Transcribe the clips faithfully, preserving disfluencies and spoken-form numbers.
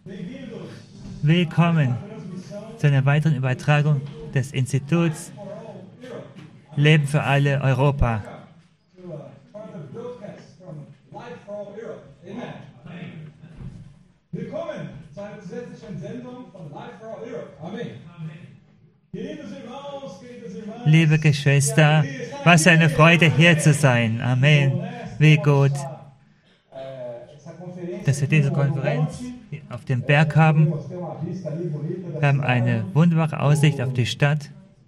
Willkommen zu einer weiteren Übertragung des Instituts Leben für alle Europa. Willkommen zu einer zusätzlichen Sendung von Life for All Europe. Amen. Liebe Geschwister, was für eine Freude, hier zu sein. Amen. Wie gut, dass wir diese Konferenz auf dem Berg haben. Wir haben eine wunderbare Aussicht auf die Stadt.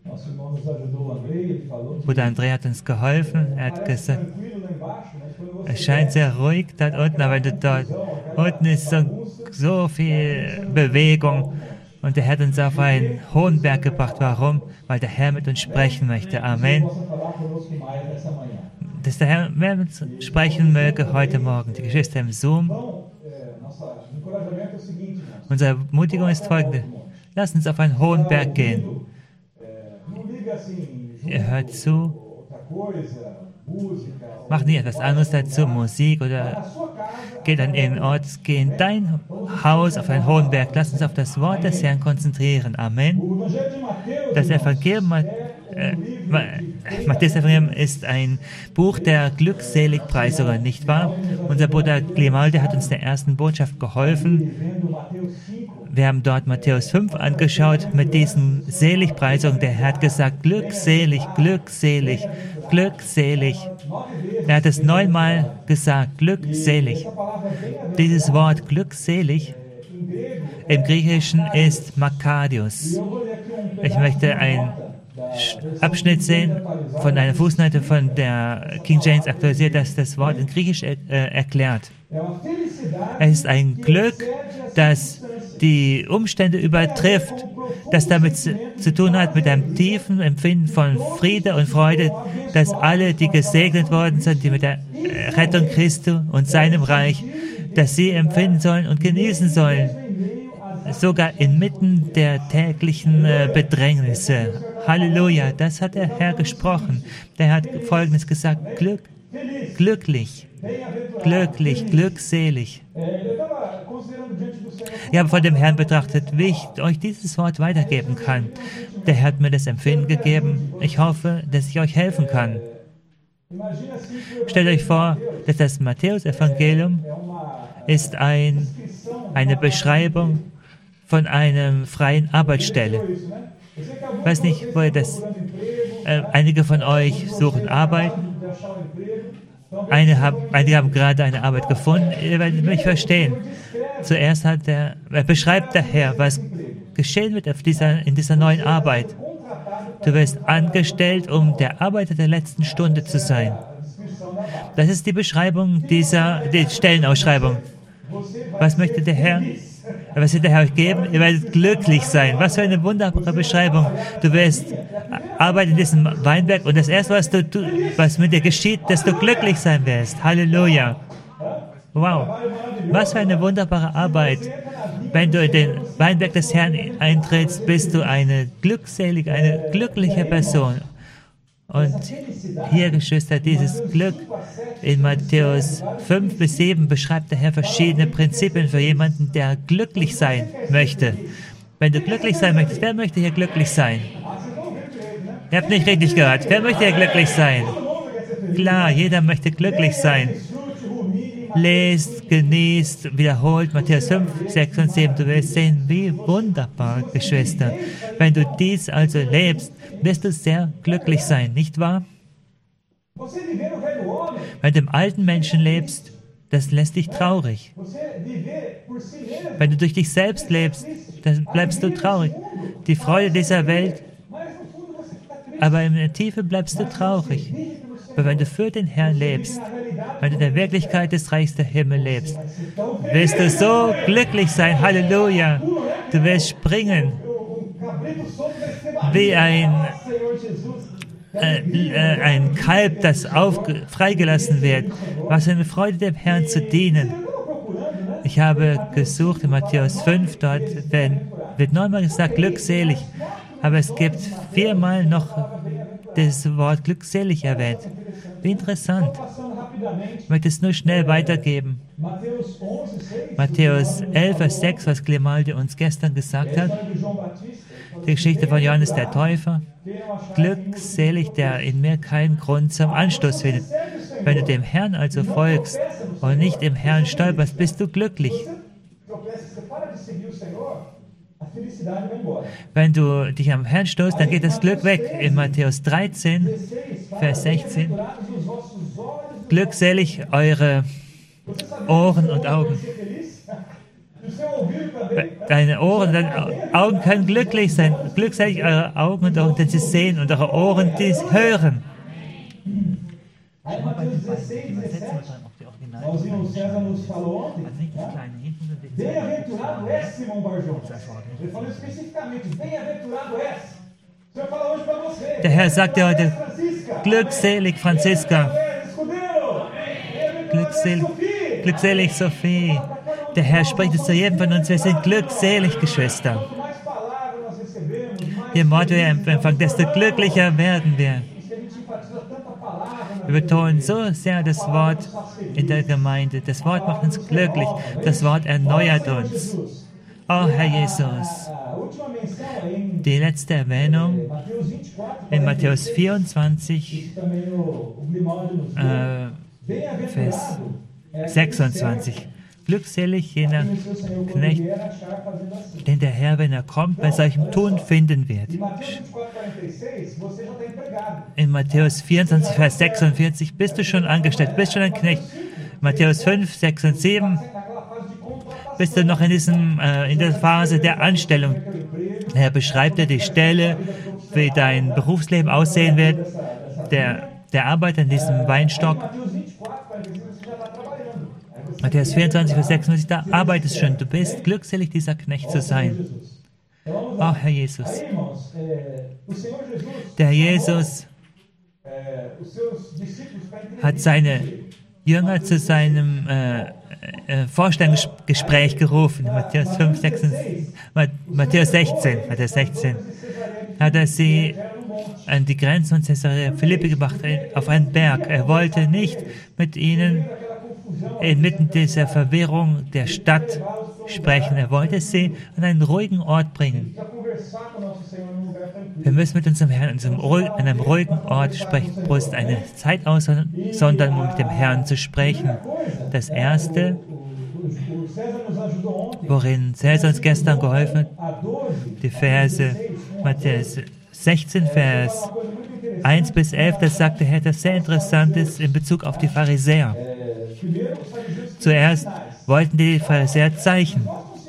Bruder André hat uns geholfen. Er hat gesagt, es scheint sehr ruhig dort unten, aber dort unten ist so, so viel Bewegung. Und der Herr hat uns auf einen hohen Berg gebracht. Warum? Weil der Herr mit uns sprechen möchte. Amen. Dass der Herr mehr mit uns sprechen möge heute Morgen. Die Geschwister im Zoom. Unsere Ermutigung ist folgende. Lasst uns auf einen hohen Berg gehen. Ihr hört zu. Mach nicht etwas anderes dazu, Musik oder geh an irgendeinen Ort, geh in dein Haus auf einen hohen Berg. Lass uns auf das Wort des Herrn konzentrieren. Amen. Das Evangelium, äh, Matthäus Evangelium ist ein Buch der Glückseligpreisungen, nicht wahr? Unser Bruder Grimaldi hat uns der ersten Botschaft geholfen. Wir haben dort Matthäus fünf angeschaut mit diesen Seligpreisungen. Der Herr hat gesagt, glückselig, glückselig, glückselig. Er hat es neunmal gesagt, glückselig. Dieses Wort glückselig im Griechischen ist Makarios. Ich möchte einen Abschnitt sehen von einer Fußnote von der King James aktualisiert, das das Wort in Griechisch äh, erklärt. Es ist ein Glück, das die Umstände übertrifft, das damit zu, zu tun hat mit einem tiefen Empfinden von Friede und Freude, dass alle, die gesegnet worden sind, die mit der Rettung Christi und seinem Reich, dass sie empfinden sollen und genießen sollen, sogar inmitten der täglichen äh, Bedrängnisse. Halleluja, das hat der Herr gesprochen. Der hat Folgendes gesagt, Glück, glücklich, glücklich, glückselig. Ich habe vor dem Herrn betrachtet, wie ich euch dieses Wort weitergeben kann. Der Herr hat mir das Empfinden gegeben. Ich hoffe, dass ich euch helfen kann. Stellt euch vor, dass das Matthäus-Evangelium ist ein, eine Beschreibung von einer freien Arbeitsstelle. Ich weiß nicht, wo ihr das... Äh, einige von euch suchen Arbeit. Eine hab, einige haben gerade eine Arbeit gefunden. Ihr werdet mich verstehen. Zuerst hat der, er beschreibt der Herr, was geschehen wird auf dieser, in dieser neuen Arbeit. Du wirst angestellt, um der Arbeiter der letzten Stunde zu sein. Das ist die Beschreibung dieser die Stellenausschreibung. Was möchte der Herr? Was wird der Herr euch geben? Ihr werdet glücklich sein. Was für eine wunderbare Beschreibung. Du wirst arbeiten in diesem Weinberg und das Erste, was, du, was mit dir geschieht, dass du glücklich sein wirst. Halleluja. Wow. Was für eine wunderbare Arbeit. Wenn du in den Weinberg des Herrn eintrittst, bist du eine glückselige, eine glückliche Person. Und hier, Geschwister, dieses Glück in Matthäus fünf bis sieben beschreibt der Herr verschiedene Prinzipien für jemanden, der glücklich sein möchte. Wenn du glücklich sein möchtest, wer möchte hier glücklich sein? Ihr habt nicht richtig gehört. Wer möchte hier glücklich sein? Klar, jeder möchte glücklich sein. Lest, genießt, wiederholt Matthäus fünf, sechs und sieben. Du wirst sehen, wie wunderbar, Geschwister. Wenn du dies also lebst, wirst du sehr glücklich sein, nicht wahr? Wenn du im alten Menschen lebst, das lässt dich traurig. Wenn du durch dich selbst lebst, dann bleibst du traurig. Die Freude dieser Welt, aber in der Tiefe bleibst du traurig. Aber wenn du für den Herrn lebst, wenn du in der Wirklichkeit des Reichs der Himmel lebst, wirst du so glücklich sein. Halleluja. Du wirst springen wie ein, äh, äh, ein Kalb, das auf, freigelassen wird. Was eine Freude, dem Herrn zu dienen. Ich habe gesucht in Matthäus fünf, dort werden, wird neunmal gesagt, glückselig. Aber es gibt viermal noch das Wort glückselig erwähnt. Wie interessant. Ich möchte es nur schnell weitergeben. Mateus onze, seis, Matthäus elf, Vers sechs, was Grimaldi uns gestern gesagt hat. de João Batista, Die Geschichte von Johannes der Täufer. Glückselig, der in mir keinen Grund zum Anstoß findet. Wenn du dem Herrn also folgst und nicht im Herrn stolperst, bist du glücklich. tropeça, você para de seguir o Senhor, a felicidade vai embora. Wenn du dich am Herrn stoßt, dann geht das Glück weg. In Matthäus dreizehn, dezesseis, fala, Vers sechzehn. bem-aventurados os vossos olhos, Glückselig eure você sabe Ohren und Augen. ser feliz? E o seu ouvido também. Deine Ohren, deine Augen können glücklich sein. Glückselig eure Augen und Augen, denn sie sehen, und eure Ohren, die hören. Aí Mateus dezesseis, dezessete, Paulinho, o César nos falou ontem, né? Bem-aventurado é Simão Barjonas. Ele falou especificamente, bem-aventurado é. O Senhor fala hoje para você. Der Herr sagt dir heute, Francisca, glückselig Franziska, escudeiro, glückselig, glückselig Sophie. Der Herr spricht es zu jedem von uns, wir sind glückselig, Geschwister. quanto mais palavras nós recebemos, mais Je mehr wir empfangen, desto glücklicher werden wir. que a gente enfatiza tanta palavra na Wir betonen so sehr das Wort in der Gemeinde. Das Wort macht uns glücklich. Das Wort erneuert uns. Jesus. Oh, Herr Jesus. A última menção aí em Die letzte Erwähnung Mateus vinte e quatro, in Matthäus vierundzwanzig, também o, o Grimaldi nos deu. äh, Bem-aventurado é sechsundzwanzig. Glückselig jener o seu Senhor quando Knecht, vier achar fazendo assim. den der Herr, wenn er kommt, bei solchem Tun finden wird. Em Mateus vinte e quatro, quarenta e seis, você já está empregado. In Matthäus vierundzwanzig, Vers sechsundvierzig bist du schon angestellt, bist schon ein Knecht. Matthäus fünf, sechs und sieben Naquela fase de contratação. bist du noch in, diesem, äh, in der Phase der Anstellung. Er beschreibt dir die Stelle, wie dein Berufsleben aussehen wird, der, der Arbeiter in diesem Weinstock. Mateus vinte e quatro, quarenta e seis, você já está trabalhando. Aí você Matthäus vierundzwanzig, Vers sechsundvierzig, da arbeitest schon, du bist glückselig, dieser Knecht zu sein. Então vamos lá. Oh, Herr Jesus. Aí, irmãos, é, o Senhor Jesus, Der Jesus é, os seus discípulos para entender hat seine Jünger zu seinem äh, äh, Vorstellungsgespräch gerufen. Matthäus fünf, sechsundzwanzig, Matthäus sechzehn, Matthäus sechzehn. Hat er sie an die Grenzen von Caesarea Philippi gebracht, auf einen Berg. Er wollte nicht mit ihnen inmitten dieser Verwirrung der Stadt sprechen. Er wollte sie an einen ruhigen Ort bringen. a conversar com o nosso Senhor num lugar tranquilo. Wir müssen mit unserem Herrn an einem, ruhig, an einem ruhigen Ort sprechen, bloß eine Zeit aussondern, um mit dem Herrn zu sprechen. Das Erste, O, o César nos ajudou ontem worin Cäsar uns gestern geholfen hat, a doze, die Verse Matthäus sechzehn, Vers eins bis elf, das sagt der Herr, das sehr interessant ist in Bezug auf die Pharisäer. é, primeiro os fariseus Zuerst wollten die Pharisäer Zeichen.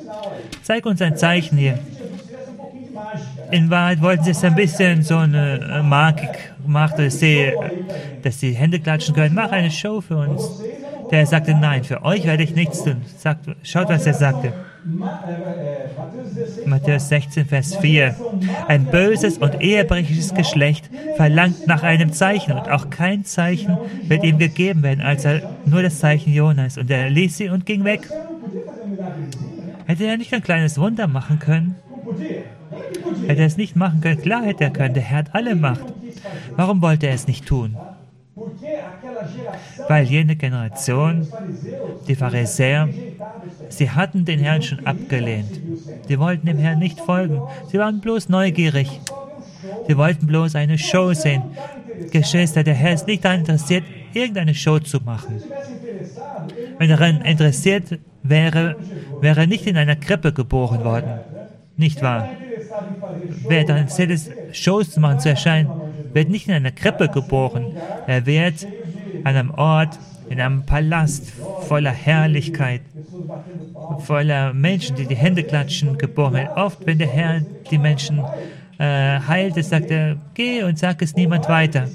Zeig uns ein Zeichen hier. que Jesus fizesse um pouquinho de mágica. In Wahrheit wollten sie es ein bisschen so eine äh, Magik machen, dass sie, dass sie Hände klatschen können. Mach eine Show für uns. Der sagte, nein, für euch werde ich nichts tun. Sagt, schaut, was er sagte. Ma, é, é, Mateus dezesseis, Matthäus sechzehn, Vers vier. Ein böses und ehebrecherisches Geschlecht verlangt nach einem Zeichen, und auch kein Zeichen wird ihm gegeben werden, als er nur das Zeichen Jonas. Und er ließ sie und ging weg. o Senhor não podia fazer um milagrezinho, né? Hätte er nicht ein kleines Wunder machen können? Não podia? Claro que podia. Hätte er es nicht machen können? Klar hätte er können. Der Herr hat alle Macht. Warum wollte er es nicht tun? Porque aquela geração Weil jene Generation, dos fariseus die Pharisäer, rejeitava o Senhor. sie hatten den Herrn schon abgelehnt. Sie wollten dem Herrn nicht folgen. Sie waren bloß neugierig. Sie wollten bloß eine Show sehen. Geschwister, der Herr ist nicht daran interessiert, irgendeine Show zu machen. Se tivesse interessado, ele Wenn er daran interessiert wäre, wäre er nicht in einer Krippe geboren worden. Nicht wahr? não era interessado em fazer show. Wer daran interessiert ist, Shows zu machen, zu erscheinen, wird nicht in einer Krippe geboren. Er wird an einem Ort, in einem Palast voller Herrlichkeit, Pessoas batendo palma. voller Menschen, die die Hände klatschen, geboren werden. Oft, wenn der Herr die Menschen äh, heilt, sagt er, geh und sag es niemand weiter.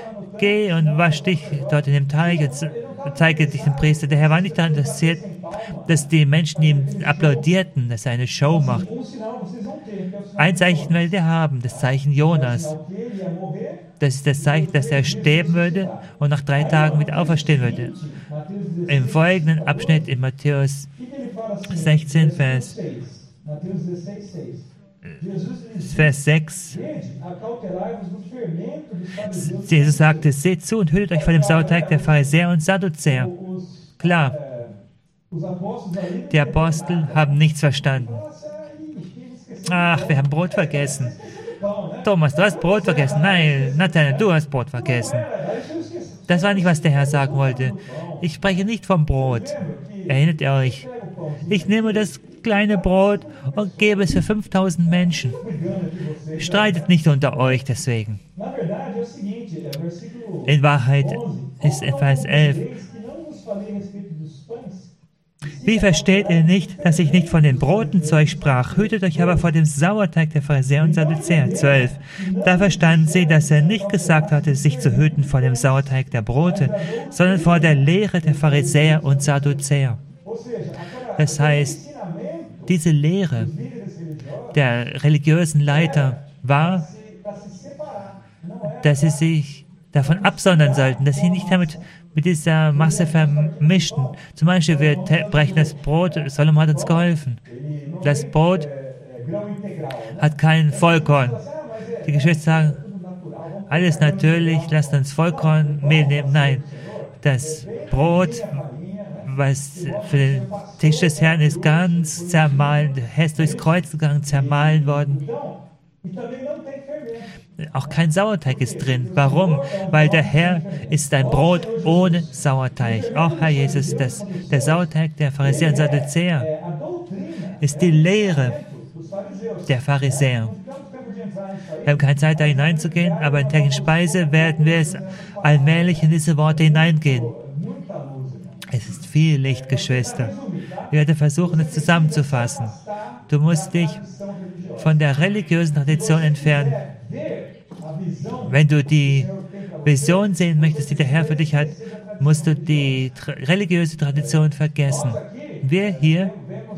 Geh und wasch dich dort in dem Teich und zeige dich dem Priester. Der Herr war nicht daran interessiert, dass die Menschen ihm applaudierten, dass er eine Show macht. Um sinal vocês vão ter, que é o sinal Ein Zeichen werdet ihr haben, das Zeichen Jonas. que ele ia morrer. Das ist das Zeichen, dass er sterben würde und nach drei Tagen wieder auferstehen würde. Mateus dezesseis, Im folgenden Abschnitt in Matthäus o que que ele fala assim? sechzehn, Vers, seis. Mateus dezesseis, seis. Jesus lhes Vers sechs. Vede, acautelai-vos do fermento dos fariseus. Jesus sagte, seht zu und hütet euch vor dem Sauerteig der Pharisäer und Sadduzäer. Os, Klar, eh, Die Apostel haben nichts verstanden. Ach, wir haben Brot vergessen. Thomas, du hast Brot vergessen. Nein, Nathanael, du hast Brot vergessen. Das war nicht, was der Herr sagen wollte. Ich spreche nicht vom Brot. Erinnert ihr euch? Ich nehme das kleine Brot und gebe es für fünftausend Menschen. Streitet nicht unter euch deswegen. In Wahrheit ist in Vers elf. Wie versteht ihr nicht, dass ich nicht von den Broten zu euch sprach? Hütet euch aber vor dem Sauerteig der Pharisäer und Sadduzäer. zwölf. Da verstanden sie, dass er nicht gesagt hatte, sich zu hüten vor dem Sauerteig der Brote, sondern vor der Lehre der Pharisäer und Sadduzäer. Das heißt, diese Lehre der religiösen Leiter war, dass sie sich davon absondern sollten, dass sie nicht damit mit dieser Masse vermischten. Zum Beispiel, wir brechen das Brot, Solomon hat uns geholfen. Das Brot hat kein Vollkorn. Die Geschwister sagen, alles natürlich, lasst uns Vollkornmehl nehmen. Nein, das Brot, was für den Tisch des Herrn ist, ganz zermahlen, der Herr ist durchs Kreuz gegangen, zermahlen worden. Auch kein Sauerteig ist drin. Warum? Weil der Herr ist ein Brot ohne Sauerteig. Auch Herr Jesus, das, der Sauerteig der Pharisäer und Sadduzäer ist die Lehre der Pharisäer. Wir haben keine Zeit, da hineinzugehen, aber in täglichen Speise werden wir es allmählich in diese Worte hineingehen. Es ist viel Licht, Geschwister. Ich werde versuchen, es zusammenzufassen. Du musst dich von der religiösen Tradition entfernen. Wenn du die Vision sehen möchtest, die der Herr für dich hat, musst du die tra- religiöse Tradition vergessen. Wir hier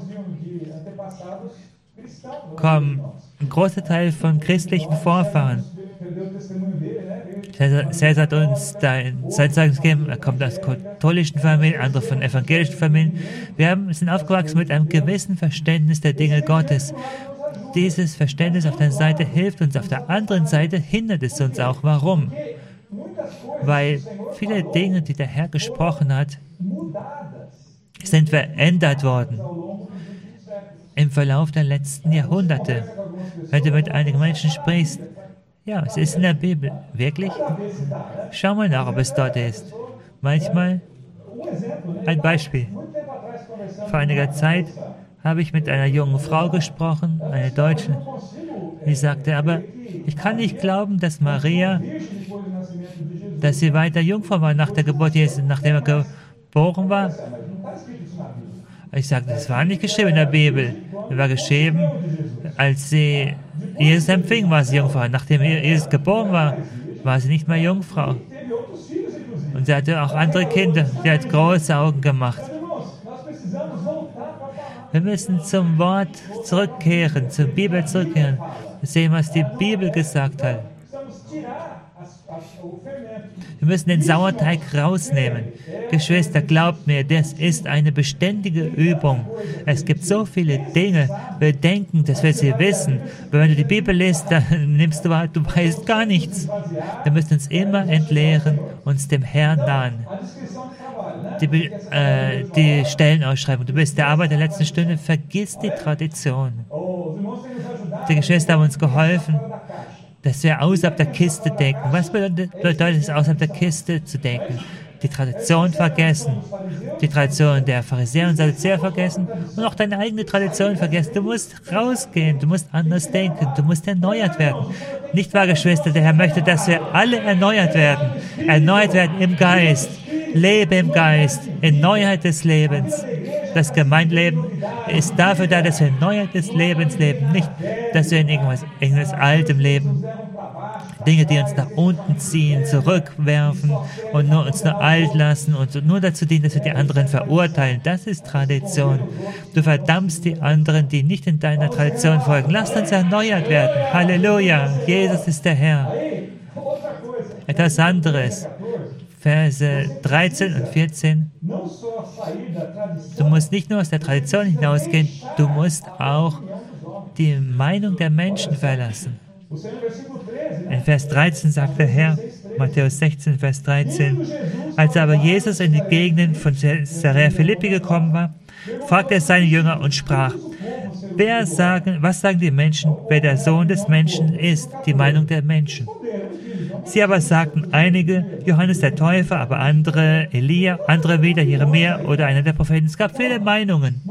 kommen, ein großer Teil von christlichen Vorfahren. Cäsar hat uns da ein Zeugnis gegeben, er kommt aus katholischen Familien, andere von evangelischen Familien. Wir haben, sind aufgewachsen mit einem gewissen Verständnis der Dinge Gottes. Dieses Verständnis auf der einen Seite hilft uns, auf der anderen Seite hindert es uns auch. Warum? Weil viele Dinge, die der Herr gesprochen hat, sind verändert worden im Verlauf der letzten Jahrhunderte. Wenn du mit einigen Menschen sprichst, ja, es ist in der Bibel. Wirklich? Schau mal nach, ob es dort ist. Manchmal, ein Beispiel. Vor einiger Zeit habe ich mit einer jungen Frau gesprochen, eine Deutsche. Die sagte, aber ich kann nicht glauben, dass Maria, dass sie weiter Jungfrau war nach der Geburt Jesus, nachdem er geboren war. Ich sagte, das war nicht geschrieben in der Bibel. Es war geschrieben, als sie Jesus empfing, war sie Jungfrau. Nachdem Jesus geboren war, war sie nicht mehr Jungfrau. Und sie hatte auch andere Kinder. Sie hat große Augen gemacht. Wir müssen zum Wort zurückkehren, zur Bibel zurückkehren. Sehen, was die Bibel gesagt hat. Wir müssen den Sauerteig rausnehmen. Geschwister, glaubt mir, das ist eine beständige Übung. Es gibt so viele Dinge, wir denken, dass wir sie wissen. Aber wenn du die Bibel liest, dann nimmst du wahr, du weißt gar nichts. Wir müssen uns immer entleeren, uns dem Herrn nahen. Die, äh, die Stellenausschreibung, du bist der Arbeit der letzten Stunde, vergiss die Tradition. Die Geschwister haben uns geholfen, dass wir außerhalb der Kiste denken. Was bedeutet, bedeutet es, außerhalb der Kiste zu denken? Die Tradition vergessen, die Tradition der Pharisäer und Sadduzäer vergessen und auch deine eigene Tradition vergessen. Du musst rausgehen, du musst anders denken, du musst erneuert werden. Nicht wahr, Geschwister? Der Herr möchte, dass wir alle erneuert werden. Erneuert werden im Geist. Lebe im Geist, in Neuheit des Lebens. Das Gemeindeleben ist dafür da, dass wir in Neuheit des Lebens leben, nicht, dass wir in irgendwas, irgendwas Altem leben. Dinge, die uns nach unten ziehen, zurückwerfen und nur, uns nur alt lassen und nur dazu dienen, dass wir die anderen verurteilen. Das ist Tradition. Du verdammst die anderen, die nicht in deiner Tradition folgen. Lasst uns erneuert werden. Halleluja. Jesus ist der Herr. Etwas anderes. Verse dreizehn und vierzehn. Du musst nicht nur aus der Tradition hinausgehen, du musst auch die Meinung der Menschen verlassen. In Vers dreizehn sagt der Herr, Matthäus sechzehn, Vers dreizehn. Als aber Jesus in die Gegenden von Caesarea Philippi gekommen war, fragte er seine Jünger und sprach: Wer sagen, was sagen die Menschen, wer der Sohn des Menschen ist? Die Meinung der Menschen. Sie aber sagten einige, Johannes der Täufer, aber andere Elia, andere wieder Jeremia oder einer der Propheten. Es gab viele Meinungen.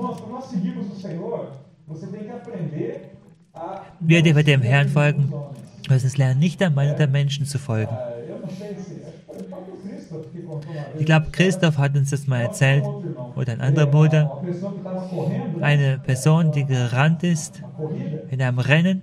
Wir, die wir dem Herrn folgen, müssen es lernen, nicht der Meinung der Menschen zu folgen. Ich glaube, Christoph hat uns das mal erzählt, oder ein anderer Bruder. Eine Person, die gerannt ist in einem Rennen.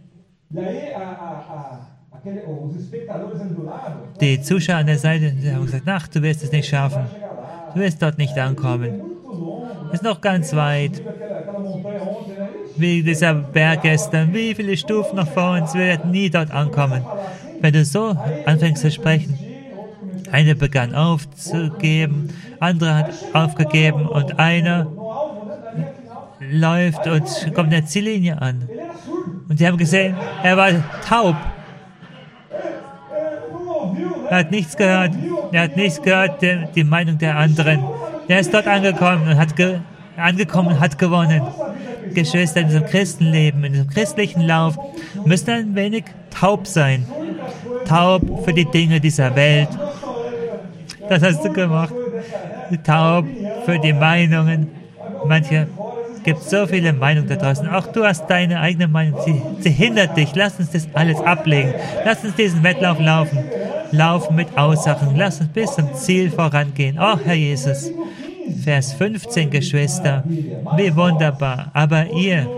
Die Zuschauer an der Seite die haben gesagt, ach, du wirst es nicht schaffen. Du wirst dort nicht ankommen. Es ist noch ganz weit. Wie dieser Berg gestern. Wie viele Stufen noch vor uns. Wir werden nie dort ankommen. Wenn du so anfängst zu sprechen, einer begann aufzugeben, andere hat aufgegeben und einer läuft und kommt an der Ziellinie an. Und sie haben gesehen, er war taub. Er hat nichts gehört. Er hat nichts gehört, die, die Meinung der anderen. Er ist dort angekommen und hat, ge, angekommen und hat gewonnen. Geschwister, in diesem Christenleben, in diesem christlichen Lauf, müssen ein wenig taub sein. Taub für die Dinge dieser Welt. Das hast du gemacht. Taub für die Meinungen. Manche, es gibt so viele Meinungen da draußen. Auch du hast deine eigene Meinung. Sie, sie hindert dich. Lass uns das alles ablegen. Lass uns diesen Wettlauf laufen. Laufen mit Aussagen. Lass uns bis zum Ziel vorangehen. Oh, Herr Jesus. Vers fünfzehn, Geschwister. Wie wunderbar. Aber ihr,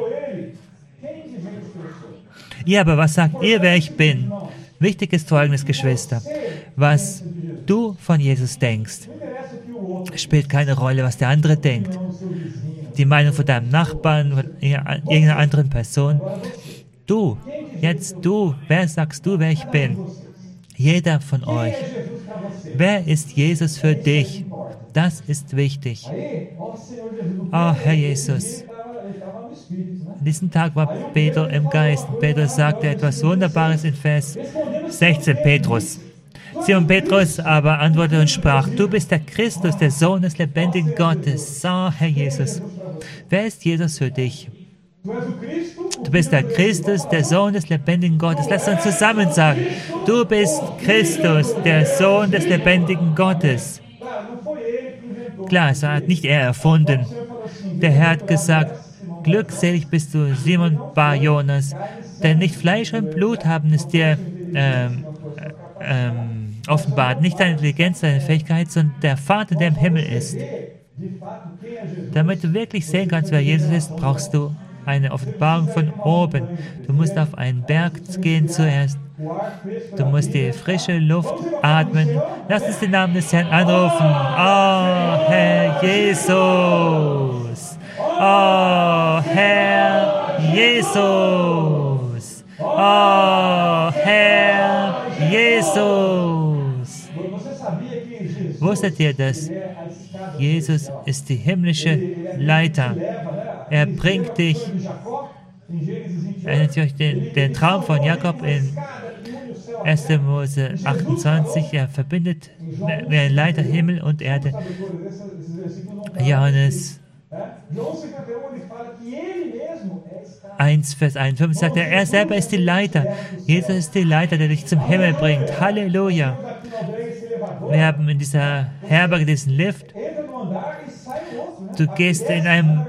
ihr aber, was sagt ihr, wer ich bin? Wichtig ist Folgendes, Geschwister. Was du von Jesus denkst, spielt keine Rolle, was der andere denkt. Die Meinung von deinem Nachbarn, von irgendeiner anderen Person. Du, jetzt du, wer sagst du, wer ich bin? Jeder von euch. Wer ist Jesus für dich? Das ist wichtig. Oh, Herr Jesus. An diesem Tag war Petrus im Geist. Petrus sagte etwas Wunderbares in Vers sechzehn, Petrus. Simon Petrus aber antwortete und sprach: Du bist der Christus, der Sohn des lebendigen Gottes. So, Herr Jesus. Wer ist Jesus für dich? Du bist der Christus, der Sohn des lebendigen Gottes. Lass uns zusammen sagen: Du bist Christus, der Sohn des lebendigen Gottes. Klar, es hat nicht er erfunden. Der Herr hat gesagt: Glückselig bist du, Simon Bar Jonas, denn nicht Fleisch und Blut haben es dir ähm, ähm, offenbart, nicht deine Intelligenz, deine Fähigkeit, sondern der Vater, der im Himmel ist. Damit du wirklich sehen kannst, wer Jesus ist, brauchst du eine Offenbarung von oben. Du musst auf einen Berg gehen zuerst. Du musst die frische Luft atmen. Lass uns den Namen des Herrn anrufen. Oh, Herr Jesus. Oh, Herr Jesus. Oh, Herr Jesus. Wusstet ihr das? Jesus ist die himmlische Leiter. Er bringt dich, erinnert ihr euch den, den Traum von Jakob in erster Mose achtundzwanzig, er verbindet wie ein Leiter Himmel und Erde. Johannes eins, Vers einundfünfzig sagt er, er selber ist die Leiter. Jesus ist die Leiter, der dich zum Himmel bringt. Halleluja. Wir haben in dieser Herberge diesen Lift. Du gehst in einem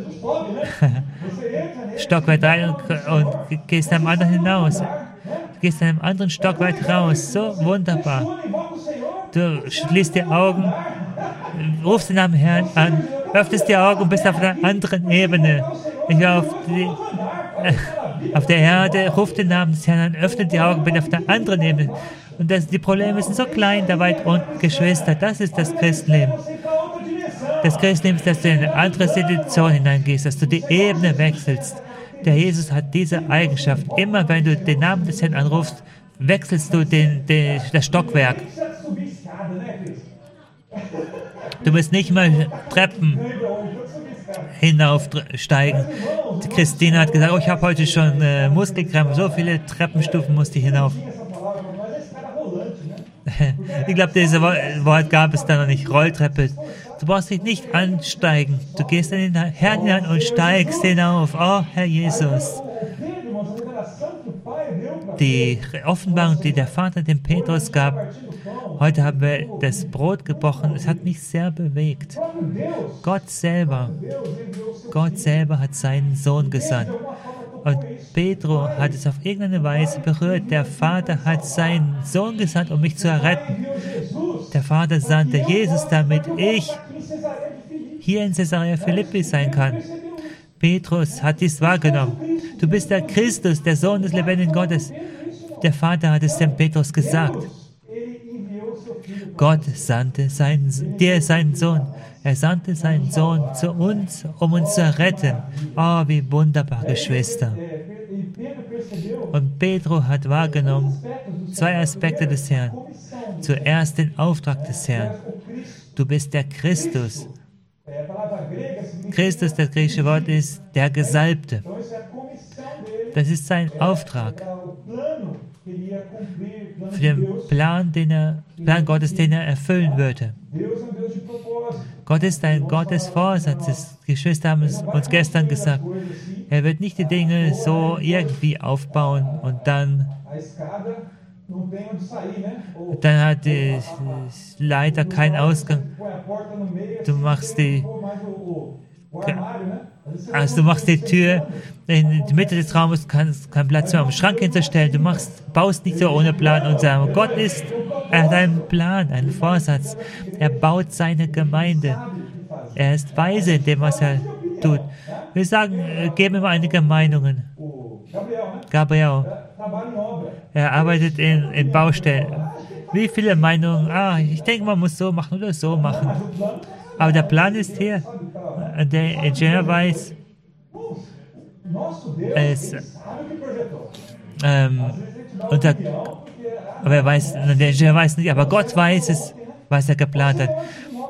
Stockwerk rein und, und gehst einem anderen hinaus. Du gehst in einem anderen Stockwerk raus. So wunderbar. Du schließt die Augen, rufst den Namen Herrn an, öffnest die Augen und bist auf einer anderen Ebene. Ich war auf, die, äh, auf der Erde, ruf den Namen des Herrn an, öffnet die Augen, bin auf einer anderen Ebene. Und das, die Probleme sind so klein, da weit unten, Geschwister. Das ist das Christenleben. Das Christenleben ist, dass du in eine andere Situation hineingehst, dass du die Ebene wechselst. Der Jesus hat diese Eigenschaft. Immer wenn du den Namen des Herrn anrufst, wechselst du den, den, das Stockwerk. Du musst nicht mal Treppen hinaufsteigen. Christine hat gesagt, oh, ich habe heute schon äh, Muskelkrämpfe, so viele Treppenstufen musste ich hinauf. Ich glaube, dieses Wort gab es da noch nicht. Rolltreppe. Du brauchst dich nicht ansteigen. Du gehst an den Herrn hinein und steigst hinauf. Oh, Herr Jesus. Die Offenbarung, die der Vater dem Petrus gab, heute haben wir das Brot gebrochen, es hat mich sehr bewegt. Gott selber, Gott selber hat seinen Sohn gesandt. Und Pedro hat es auf irgendeine Weise berührt. Der Vater hat seinen Sohn gesandt, um mich zu erretten. Der Vater sandte Jesus, damit ich hier in Caesarea Philippi sein kann. Petrus hat dies wahrgenommen. Du bist der Christus, der Sohn des lebendigen Gottes. Der Vater hat es dem Petrus gesagt. Gott sandte seinen, dir seinen Sohn. Er sandte seinen Sohn zu uns, um uns zu retten. Oh, wie wunderbar, Geschwister. Und Pedro hat wahrgenommen zwei Aspekte des Herrn. Zuerst den Auftrag des Herrn. Du bist der Christus. Christus, das griechische Wort ist der Gesalbte. Das ist sein Auftrag. Für den Plan, den er, Plan Gottes, den er erfüllen würde. Gott ist ein Gott des Vorsatzes. Die Geschwister haben es uns gestern gesagt. Er wird nicht die Dinge so irgendwie aufbauen und dann, dann hat die Leiter keinen Ausgang. Du machst die Also du machst die Tür in die Mitte des Raumes, kannst keinen Platz mehr, um den Schrank hinzustellen. Du machst, baust nicht so ohne Plan und sagst, Gott ist, er hat einen Plan, einen Vorsatz. Er baut seine Gemeinde. Er ist weise in dem, was er tut. Wir sagen, geben ihm einige Meinungen. Gabriel, er arbeitet in, in Baustellen. Wie viele Meinungen? Ah, ich denke, man muss so machen oder so machen. Aber der Plan ist hier. Der Ingenieur weiß, es, ähm, und der, aber er weiß, der Ingenieur weiß nicht, aber Gott weiß es, was er geplant hat.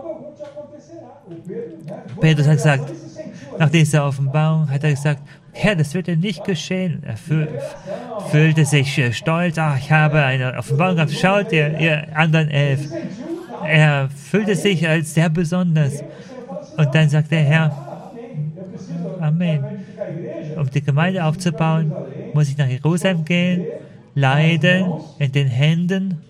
Petrus hat gesagt, nach dieser Offenbarung hat er gesagt, Herr, das wird dir nicht geschehen. Er fühl, fühlte sich stolz, ach, ich habe eine Offenbarung gehabt, schaut ihr, ihr anderen elf. Er fühlte sich als sehr besonders. Und dann sagt der Herr, Amen. Um die Gemeinde aufzubauen, muss ich nach Jerusalem gehen, leiden in den Händen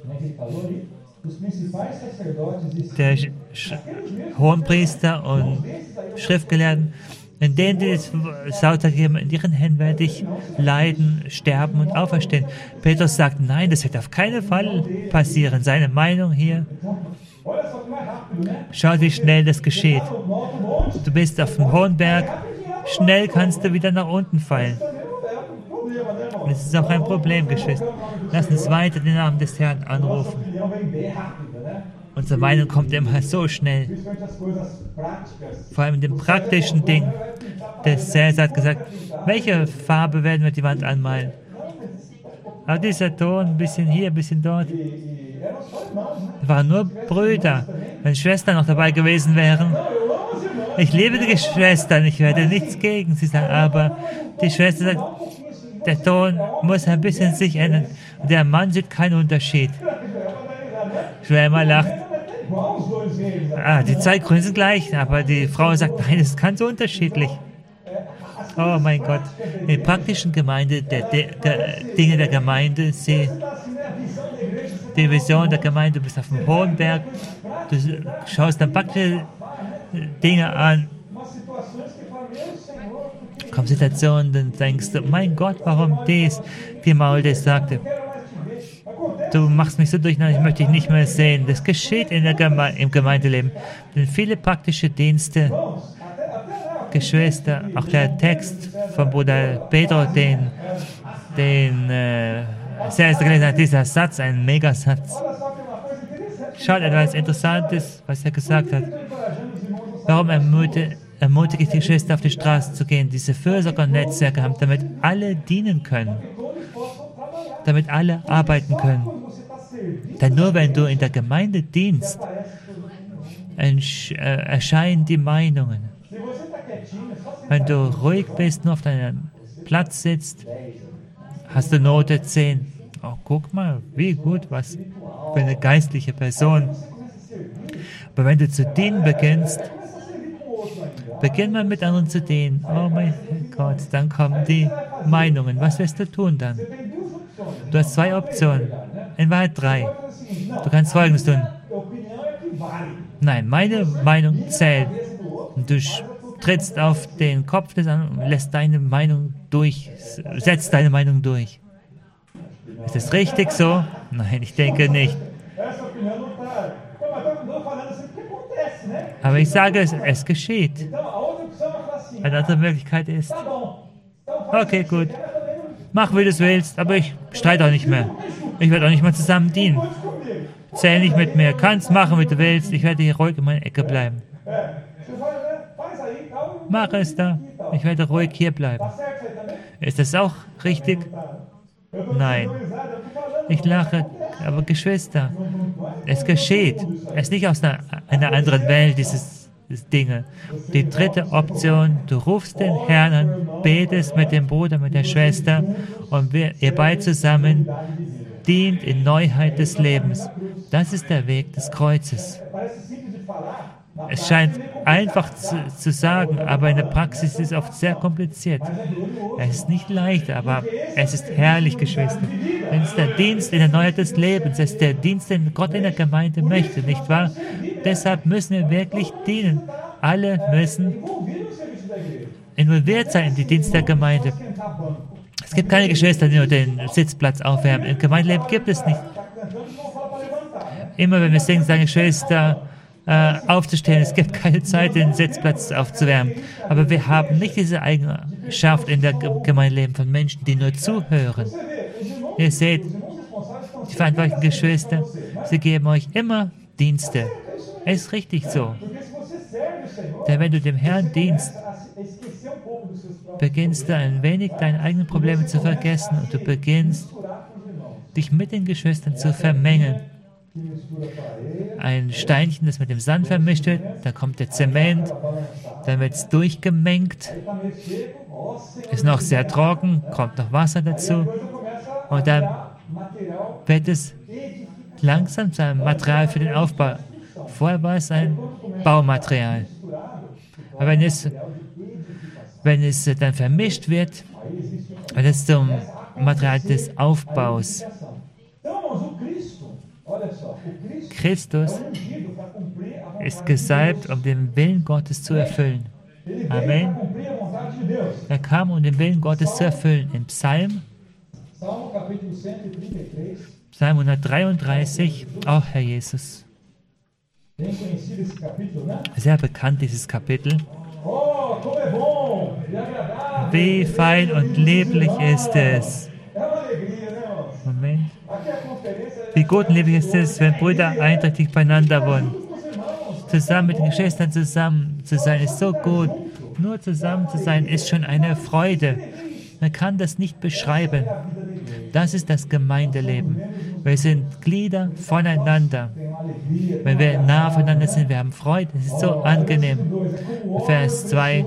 der Hohenpriester und Schriftgelehrten. In denen die Sauter geben, in ihren Händen werde ich leiden, sterben und auferstehen. Petrus sagt, nein, das wird auf keinen Fall passieren. Seine Meinung hier. Schaut, wie schnell das geschieht. Du bist auf dem hohen Berg, schnell kannst du wieder nach unten fallen. Und es ist auch ein Problem, Geschwister. Lass uns weiter den Namen des Herrn anrufen. Unsere Meinung kommt immer so schnell. Vor allem in dem praktischen Ding. Der Cäsar hat gesagt, welche Farbe werden wir die Wand anmalen? Aber dieser Ton, ein bisschen hier, ein bisschen dort. Es waren nur Brüder. Wenn Schwestern noch dabei gewesen wären. Ich liebe die Schwestern, ich werde nichts gegen sie sagen, aber die Schwester sagt, der Ton muss ein bisschen sich ändern. Und der Mann sieht keinen Unterschied. Schwärmer lacht. Ah, die zwei Gründe sind gleich, aber die Frau sagt, nein, es ist ganz unterschiedlich. Oh mein Gott. In der praktischen Gemeinde, der, der, der Dinge der Gemeinde, sie, die Vision der Gemeinde, du bist auf dem hohen Berg, du schaust dann praktische Dinge an, kommt Situationen, dann denkst du, mein Gott, warum dies, wie Mauldes sagte. Du machst mich so durcheinander, ich möchte dich nicht mehr sehen. Das geschieht in der Geme im Gemeindeleben. Denn viele praktische Dienste, Geschwister, auch der Text von Bruder Pedro, den, den äh, sehr gelesen hat, dieser Satz, ein Megasatz. Schaut etwas Interessantes, was er gesagt hat. Warum ermutige, ermutige ich die Geschwister, auf die Straße zu gehen, diese Fürsorgernetzwerke haben, damit alle dienen können. Damit alle arbeiten können. Denn nur wenn du in der Gemeinde dienst, erscheinen die Meinungen. Wenn du ruhig bist, nur auf deinem Platz sitzt, hast du Note zehn. Oh, guck mal, wie gut, was. für eine geistliche Person. Aber wenn du zu dienen beginnst, beginn mal mit anderen zu dienen. Oh mein Gott, dann kommen die Meinungen. Was wirst du tun dann? Du hast zwei Optionen. In Wahrheit drei. Du kannst Folgendes tun. Nein, meine Meinung zählt. Und du trittst auf den Kopf des anderen und lässt deine Meinung durch, setzt deine Meinung durch. Ist das richtig so? Nein, ich denke nicht. Aber ich sage es, es geschieht. Eine andere Möglichkeit ist, okay, gut, mach wie du es willst, aber ich streite auch nicht mehr. Ich werde auch nicht mal zusammen dienen. Zähl nicht mit mir, kannst machen, wie du willst, ich werde hier ruhig in meiner Ecke bleiben. Mach es da, ich werde ruhig hier bleiben. Ist das auch richtig? Nein. Ich lache, aber Geschwister, es geschieht. Es ist nicht aus einer, einer anderen Welt, dieses, dieses Dinge. Die dritte Option, du rufst den Herrn an, betest mit dem Bruder, mit der Schwester und wir, ihr beide zusammen dient in Neuheit des Lebens. Das ist der Weg des Kreuzes. Es scheint einfach zu, zu sagen, aber in der Praxis ist es oft sehr kompliziert. Es ist nicht leicht, aber es ist herrlich, Geschwister. Es ist der Dienst in der Neuheit des Lebens. Es ist der Dienst, den Gott in der Gemeinde möchte, nicht wahr? Deshalb müssen wir wirklich dienen. Alle müssen involviert sein in den Dienst der Gemeinde. Es gibt keine Geschwister, die nur den Sitzplatz aufwärmen. Im Gemeindeleben gibt es nicht. Immer wenn wir singen, sagen Geschwister, Äh, aufzustehen. Es gibt keine Zeit, den Sitzplatz aufzuwärmen. Aber wir haben nicht diese Eigenschaft in der Gemeindeleben von Menschen, die nur zuhören. Ihr seht, die verantwortlichen Geschwister, sie geben euch immer Dienste. Es ist richtig so. Denn wenn du dem Herrn dienst, beginnst du ein wenig deine eigenen Probleme zu vergessen und du beginnst, dich mit den Geschwistern zu vermengen. Ein Steinchen, das mit dem Sand vermischt wird, dann kommt der Zement, dann wird es durchgemengt, ist noch sehr trocken, kommt noch Wasser dazu und dann wird es langsam zu einem Material für den Aufbau. Vorher war es ein Baumaterial. Aber wenn es, wenn es dann vermischt wird, wird es zum Material des Aufbaus. Christus ist gesalbt, um den Willen Gottes zu erfüllen. Amen. Er kam, um den Willen Gottes zu erfüllen. Im Psalm, Psalm hundertdreiunddreißig, auch Herr Jesus. Sehr bekannt, dieses Kapitel. Wie fein und lieblich ist es. Moment. Wie gut und lieblich ist es, wenn Brüder einträchtig beieinander wohnen. Zusammen mit den Geschwistern zusammen zu sein, ist so gut. Nur zusammen zu sein, ist schon eine Freude. Man kann das nicht beschreiben. Das ist das Gemeindeleben. Wir sind Glieder voneinander. Wenn wir nah voneinander sind, wir haben Freude. Es ist so angenehm. Vers zwei.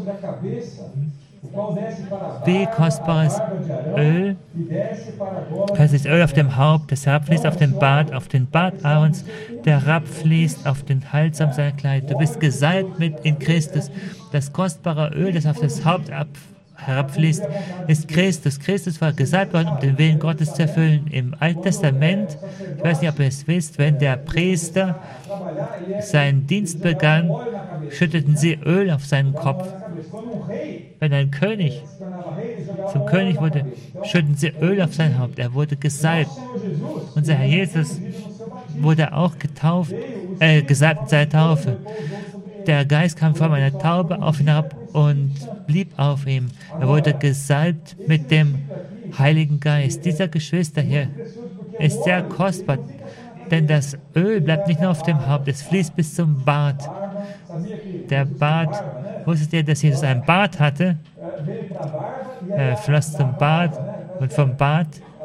Wie kostbares Öl, das ist Öl auf dem Haupt, das herabfließt auf den Bart, auf den Bart Aarons, der herabfließt auf den Halssaum seiner Kleider. Du bist gesalbt mit in Christus. Das kostbare Öl, das auf das Haupt ab, herabfließt, ist Christus. Christus war gesalbt worden, um den Willen Gottes zu erfüllen. Im Alten Testament, ich weiß nicht, ob ihr es wisst, wenn der Priester seinen Dienst begann, schütteten sie Öl auf seinen Kopf. Wenn ein König zum König wurde, schütteten sie Öl auf sein Haupt. Er wurde gesalbt. Unser Herr Jesus wurde auch getauft, äh, gesalbt mit seiner Taufe. Der Geist kam von einer Taube auf ihn herab und blieb auf ihm. Er wurde gesalbt mit dem Heiligen Geist. Dieser Geschwister hier ist sehr kostbar, denn das Öl bleibt nicht nur auf dem Haupt, es fließt bis zum Bart. Der Bart, wusstet ihr, dass Jesus einen Bart hatte? Er floss zum Bart und vom Bart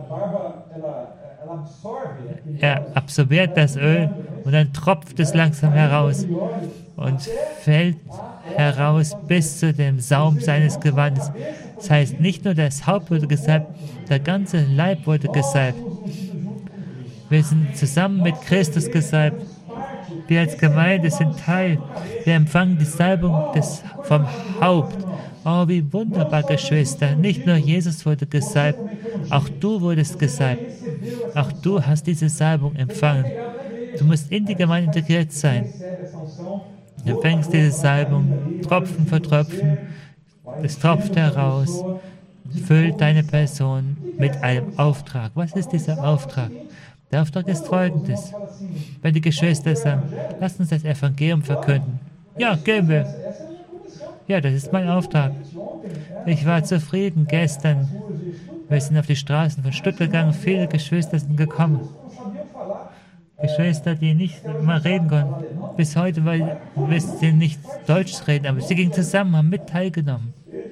er absorbiert das Öl und dann tropft es langsam heraus und fällt heraus bis zu dem Saum seines Gewandes. Das heißt, nicht nur das Haupt wurde gesalbt, der ganze Leib wurde gesalbt. Wir sind zusammen mit Christus gesalbt. Wir als Gemeinde sind Teil. Wir empfangen die Salbung des, vom Haupt. Oh, wie wunderbar, Geschwister. Nicht nur Jesus wurde gesalbt, auch du wurdest gesalbt. Auch du hast diese Salbung empfangen. Du musst in die Gemeinde integriert sein. Du empfängst diese Salbung, Tropfen für Tropfen. Es tropft heraus, füllt deine Person mit einem Auftrag. Was ist dieser Auftrag? Der Auftrag ist folgendes. Wenn die Geschwister sagen, lass uns das Evangelium verkünden. Ja, gehen wir. Ja, das ist mein Auftrag. Ich war zufrieden gestern. Wir sind auf die Straßen von Stuttgart gegangen. Viele Geschwister sind gekommen. Geschwister, die nicht mal reden konnten. Bis heute, weil wir sie nicht Deutsch reden, aber sie gingen zusammen, haben mit teilgenommen.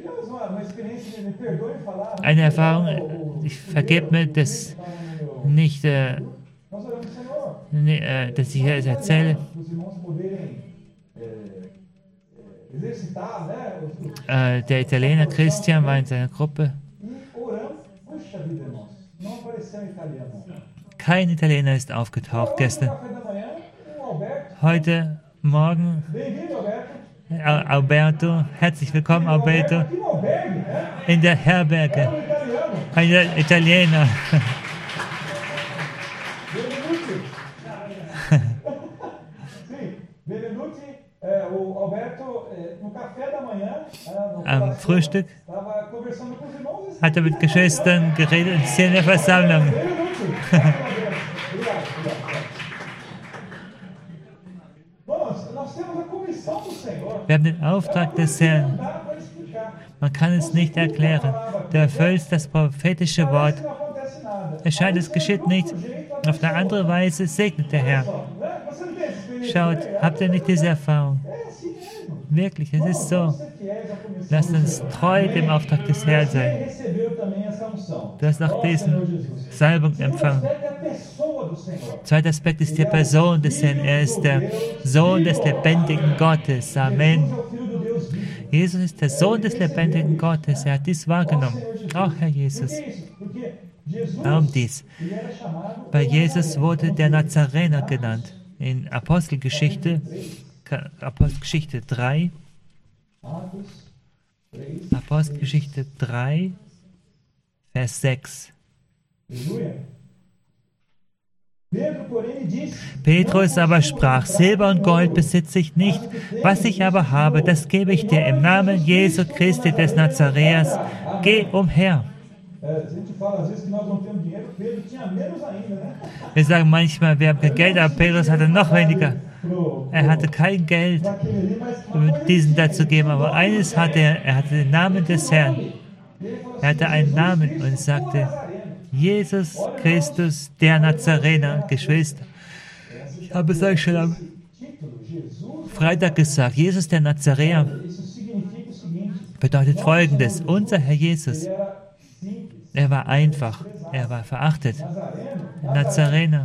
Eine Erfahrung, ich vergebe mir das nicht, äh, nee, äh, dass ich es erzähle. Äh, der Italiener Christian war in seiner Gruppe. Kein Italiener ist aufgetaucht gestern. Heute Morgen, Alberto, herzlich willkommen, Alberto, in der Herberge. Ein Italiener. Am Frühstück hat er mit Geschwistern geredet und sie in der Versammlung. Wir haben den Auftrag des Herrn. Man kann es nicht erklären. Du erfüllst das prophetische Wort. Es scheint, es geschieht nichts. Auf eine andere Weise segnet der Herr. Schaut, habt ihr nicht diese Erfahrung? Wirklich, es ist so. Lasst uns treu dem Auftrag des Herrn sein. Du hast auch diesen Salbung empfangen. Zweiter Aspekt ist die Person des Herrn. Er ist der Sohn des lebendigen Gottes. Amen. Jesus ist der Sohn des lebendigen Gottes. Er hat dies wahrgenommen. Auch Herr Jesus. Warum dies? Bei Jesus wurde der Nazarener genannt. In Apostelgeschichte, Apostelgeschichte drei, Apostelgeschichte drei, Vers sechs. Petrus aber sprach, Silber und Gold besitze ich nicht, was ich aber habe, das gebe ich dir im Namen Jesu Christi des Nazareas. Geh umher. Wir sagen manchmal, wir haben kein Geld, aber Petrus hatte noch weniger. Er hatte kein Geld, um diesen dazu geben, aber eines hatte er, er hatte den Namen des Herrn. Er hatte einen Namen und sagte, Jesus Christus, der Nazarener, Geschwister. Ich habe es euch schon am Freitag gesagt, Jesus der Nazarener bedeutet Folgendes, unser Herr Jesus. Er war einfach, er war verachtet. Nazarener.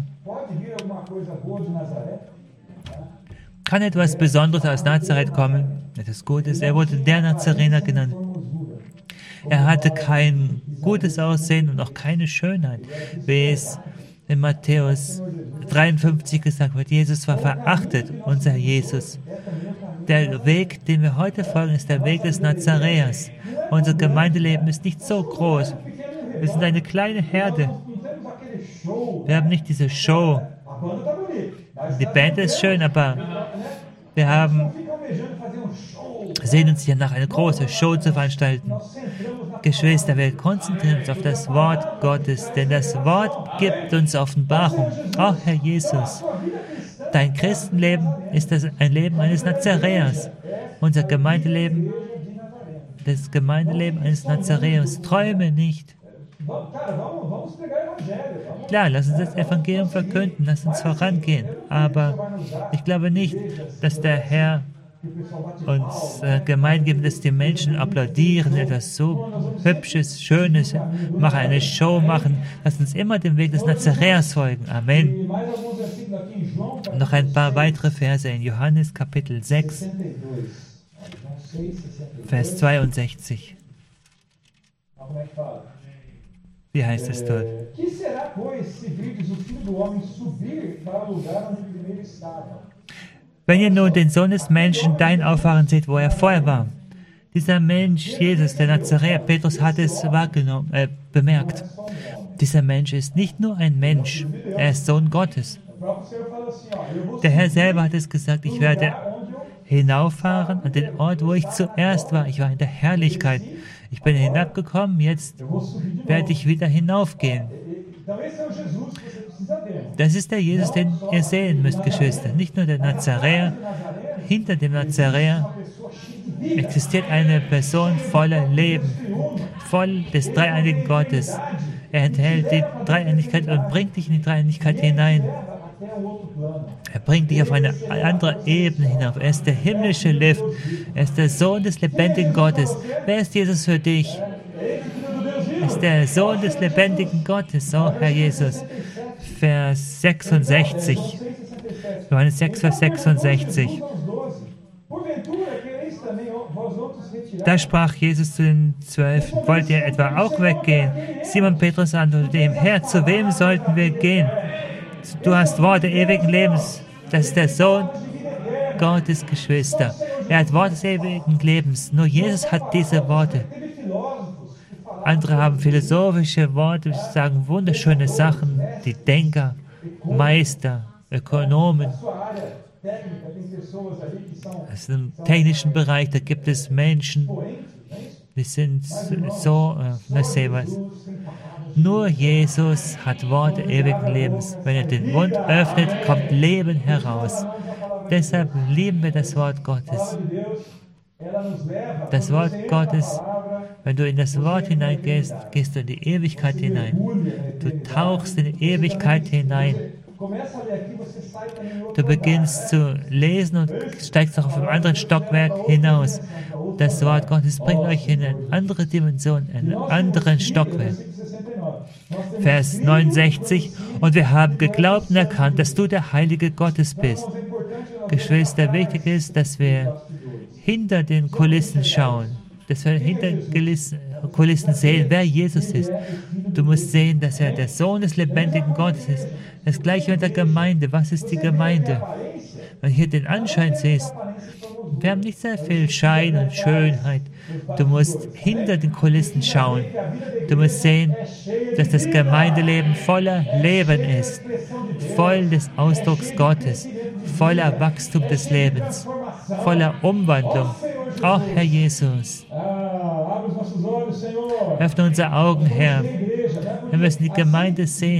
Kann etwas Besonderes aus Nazareth kommen? Etwas Gutes. Er wurde der Nazarener genannt. Er hatte kein gutes Aussehen und auch keine Schönheit, wie es in Matthäus dreiundfünfzig gesagt wird. Jesus war verachtet, unser Jesus. Der Weg, den wir heute folgen, ist der Weg des Nazareas. Unser Gemeindeleben ist nicht so groß. Wir sind eine kleine Herde. Wir haben nicht diese Show. Die Band ist schön, aber wir haben, sehen uns hier nach, eine große Show zu veranstalten. Geschwister, wir konzentrieren uns auf das Wort Gottes, denn das Wort gibt uns Offenbarung. Auch Herr Jesus. Dein Christenleben ist das ein Leben eines Nazareas. Unser Gemeindeleben, das Gemeindeleben eines Nazareas. Träume nicht. Klar, lass uns das Evangelium verkünden, lass uns vorangehen. Aber ich glaube nicht, dass der Herr uns äh, Gemeinde gibt, dass die Menschen applaudieren, etwas so Hübsches, Schönes machen, eine Show machen. Lass uns immer dem Weg des Nazareas folgen. Amen. Und noch ein paar weitere Verse in Johannes Kapitel sechs, Vers zweiundsechzig. Wie heißt es dort? Que será, pois, se virdes o Filho do Homem subir para o lugar onde primeiro estava? Wenn ihr nun den Sohn des Menschen dahin auffahren seht, wo er vorher war. Dieser Mensch, Jesus, der Nazaräer, Petrus hat es wahrgenommen, äh, bemerkt. Dieser Mensch ist nicht nur ein Mensch, er ist Sohn Gottes. Der Herr selber hat es gesagt, ich werde hinauffahren an den Ort, wo ich zuerst war. Ich war in der Herrlichkeit. Ich bin hinabgekommen, jetzt werde ich wieder hinaufgehen. Das ist der Jesus, den ihr sehen müsst, Geschwister. Nicht nur der Nazaräer. Hinter dem Nazaräer existiert eine Person voller Leben, voll des dreieinigen Gottes. Er enthält die Dreieinigkeit und bringt dich in die Dreieinigkeit hinein. Er bringt dich auf eine andere Ebene hinauf. Er ist der himmlische Lift. Er ist der Sohn des lebendigen Gottes. Wer ist Jesus für dich? Er ist der Sohn des lebendigen Gottes. Oh, Herr Jesus. Vers sechsundsechzig. Johannes sechs, Vers sechsundsechzig. Da sprach Jesus zu den Zwölf: Wollt ihr etwa auch weggehen? Simon Petrus antwortete ihm: Herr, zu wem sollten wir gehen? Du hast Worte ewigen Lebens. Das ist der Sohn Gottes, Geschwister. Er hat Worte des ewigen Lebens. Nur Jesus hat diese Worte. Andere haben philosophische Worte, sagen wunderschöne Sachen. Die Denker, Meister, Ökonomen. Also im technischen Bereich, da gibt es Menschen, die sind so, äh, sehen was. Nur Jesus hat Worte ewigen Lebens. Wenn er den Mund öffnet, kommt Leben heraus. Deshalb lieben wir das Wort Gottes. Das Wort Gottes, wenn du in das Wort hineingehst, gehst du in die Ewigkeit hinein. Du tauchst in die Ewigkeit hinein. Du beginnst zu lesen und steigst noch auf einem anderen Stockwerk hinaus. Das Wort Gottes bringt euch in eine andere Dimension, in einen anderen Stockwerk. Vers neunundsechzig. Und wir haben geglaubt und erkannt, dass du der Heilige Gottes bist. Geschwister, wichtig ist, dass wir hinter den Kulissen schauen, dass wir hinter Kulissen sehen, wer Jesus ist. Du musst sehen, dass er der Sohn des lebendigen Gottes ist. Das gleiche mit der Gemeinde. Was ist die Gemeinde? Wenn du hier den Anschein siehst, wir haben nicht sehr viel Schein und Schönheit. Du musst hinter den Kulissen schauen. Du musst sehen, dass das Gemeindeleben voller Leben ist, voll des Ausdrucks Gottes, voller Wachstum des Lebens, voller Umwandlung. Oh, Herr Jesus, öffne unsere Augen, Herr. Wir müssen die Gemeinde sehen.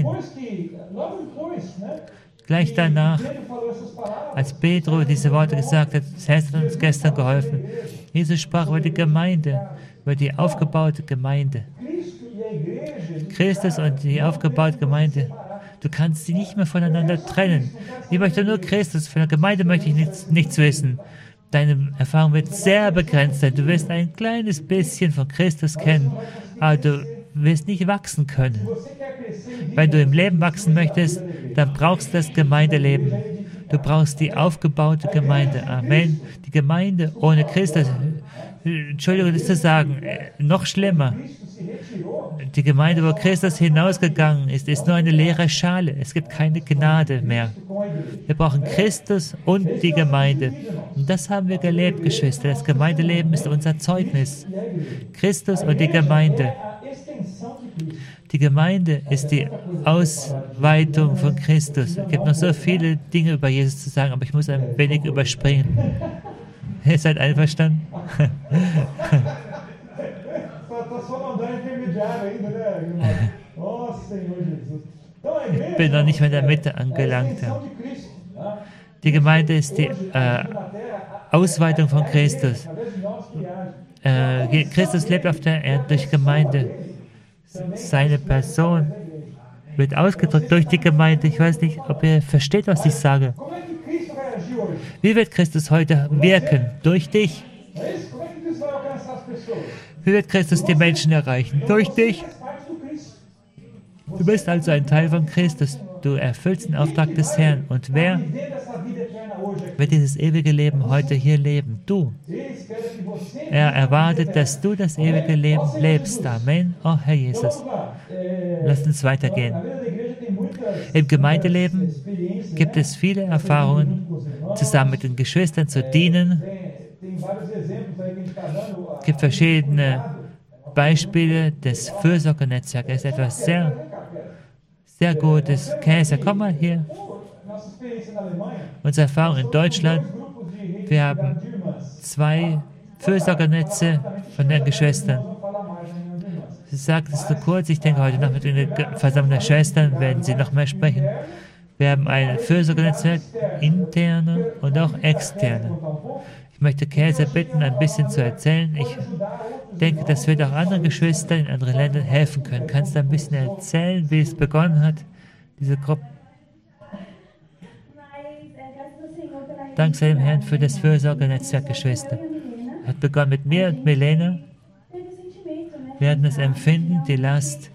Gleich danach, als Pedro diese Worte gesagt hat, das Herz hat uns gestern geholfen. Jesus sprach über die Gemeinde, über die aufgebaute Gemeinde. Christus und die aufgebaute Gemeinde, du kannst sie nicht mehr voneinander trennen. Ich möchte nur Christus, von der Gemeinde möchte ich nichts, nichts wissen. Deine Erfahrung wird sehr begrenzt sein. Du wirst ein kleines bisschen von Christus kennen, aber du wirst nicht wachsen können. Wenn du im Leben wachsen möchtest, dann brauchst du das Gemeindeleben. Du brauchst die aufgebaute Gemeinde. Amen. Die Gemeinde ohne Christus, Entschuldigung, das zu sagen, noch schlimmer. Die Gemeinde, wo Christus hinausgegangen ist, ist nur eine leere Schale. Es gibt keine Gnade mehr. Wir brauchen Christus und die Gemeinde. Und das haben wir gelebt, Geschwister. Das Gemeindeleben ist unser Zeugnis. Christus und die Gemeinde. Die Gemeinde ist die Ausweitung von Christus. Es gibt noch so viele Dinge über Jesus zu sagen, aber ich muss ein wenig überspringen. Ihr seid einverstanden? Ich bin noch nicht mehr in der Mitte angelangt. Die Gemeinde ist die äh, Ausweitung von Christus. Äh, Christus lebt auf der Erde durch Gemeinde. Seine Person wird ausgedrückt durch die Gemeinde. Ich weiß nicht, ob ihr versteht, was ich sage. Wie wird Christus heute wirken? Durch dich. Wie wird Christus die Menschen erreichen? Durch dich. Du bist also ein Teil von Christus. Du erfüllst den Auftrag des Herrn. Und wer wird dieses ewige Leben heute hier leben? Du. Er erwartet, dass du das ewige Leben lebst. Amen. Oh, Herr Jesus. Lasst uns weitergehen. Im Gemeindeleben gibt es viele Erfahrungen, zusammen mit den Geschwistern zu dienen. Es gibt verschiedene Beispiele des Fürsorgenetzwerks. Es ist etwas sehr, sehr Gutes. Käse, komm mal hier. Unsere Erfahrung in Deutschland. Wir haben zwei Fürsorgenetze von den Geschwistern. Sie sagt es nur kurz. Ich denke, heute Nacht mit den Versammlung der Schwestern werden sie noch mehr sprechen. Wir haben ein Fürsorgenetzwerk, interne und auch externe. Ich möchte Käse bitten, ein bisschen zu erzählen. Ich denke, das wird auch anderen Geschwistern in anderen Ländern helfen können. Kannst du ein bisschen erzählen, wie es begonnen hat, diese Gruppe? Dank sei dem Herrn für das Fürsorgenetzwerk Geschwister. Hat begonnen mit mir und Milena. Wir hatten das Empfinden, die Last,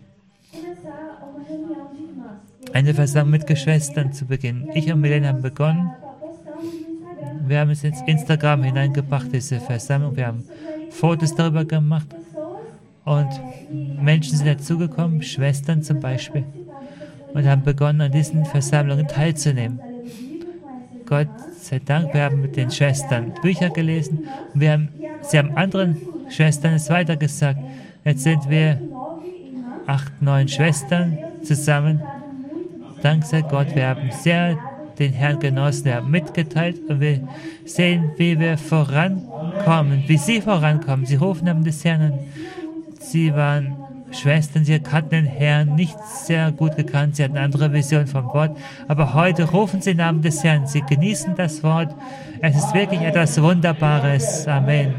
eine Versammlung mit Geschwistern zu beginnen. Ich und Milena haben begonnen. Wir haben es ins Instagram hineingebracht, diese Versammlung. Wir haben Fotos darüber gemacht und Menschen sind dazugekommen, Schwestern zum Beispiel, und haben begonnen, an diesen Versammlungen teilzunehmen. Gott sei Dank, wir haben mit den Schwestern Bücher gelesen und wir haben, sie haben anderen Schwestern es weitergesagt. Jetzt sind wir acht, neun Schwestern zusammen. Dank sei Gott, wir haben sehr den Herrn genossen, er hat mitgeteilt und wir sehen, wie wir vorankommen, wie sie vorankommen. Sie rufen Namen des Herrn an. Sie waren Schwestern, sie hatten den Herrn nicht sehr gut gekannt, sie hatten eine andere Vision vom Wort, aber heute rufen sie Namen des Herrn, sie genießen das Wort. Es ist wirklich etwas Wunderbares. Amen.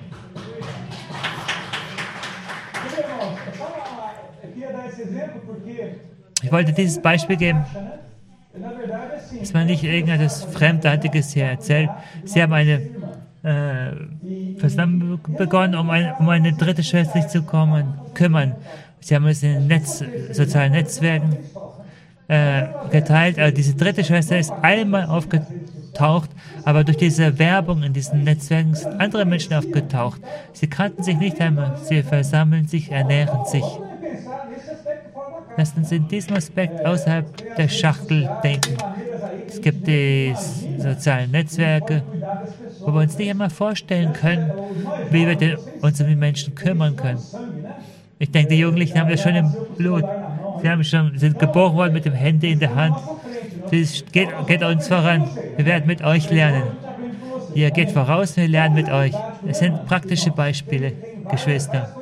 Ich wollte dieses Beispiel geben, dass man nicht irgendetwas Fremdartiges hier erzählt. Sie haben eine äh, Versammlung begonnen, um, ein, um eine dritte Schwester sich zu kommen, kümmern. Sie haben es in den Netz, sozialen Netzwerken äh, geteilt. Also diese dritte Schwester ist einmal aufgetaucht, aber durch diese Werbung in diesen Netzwerken sind andere Menschen aufgetaucht. Sie kannten sich nicht einmal. Sie versammeln sich, ernähren sich. Lasst uns in diesem Aspekt außerhalb der Schachtel denken. Es gibt die sozialen Netzwerke, wo wir uns nicht einmal vorstellen können, wie wir den, uns um die Menschen kümmern können. Ich denke, die Jugendlichen haben das schon im Blut. Sie haben schon, sind geboren worden mit dem Handy in der Hand. Es geht, geht uns voran. Wir werden mit euch lernen. Ihr geht voraus, wir lernen mit euch. Es sind praktische Beispiele, Geschwister.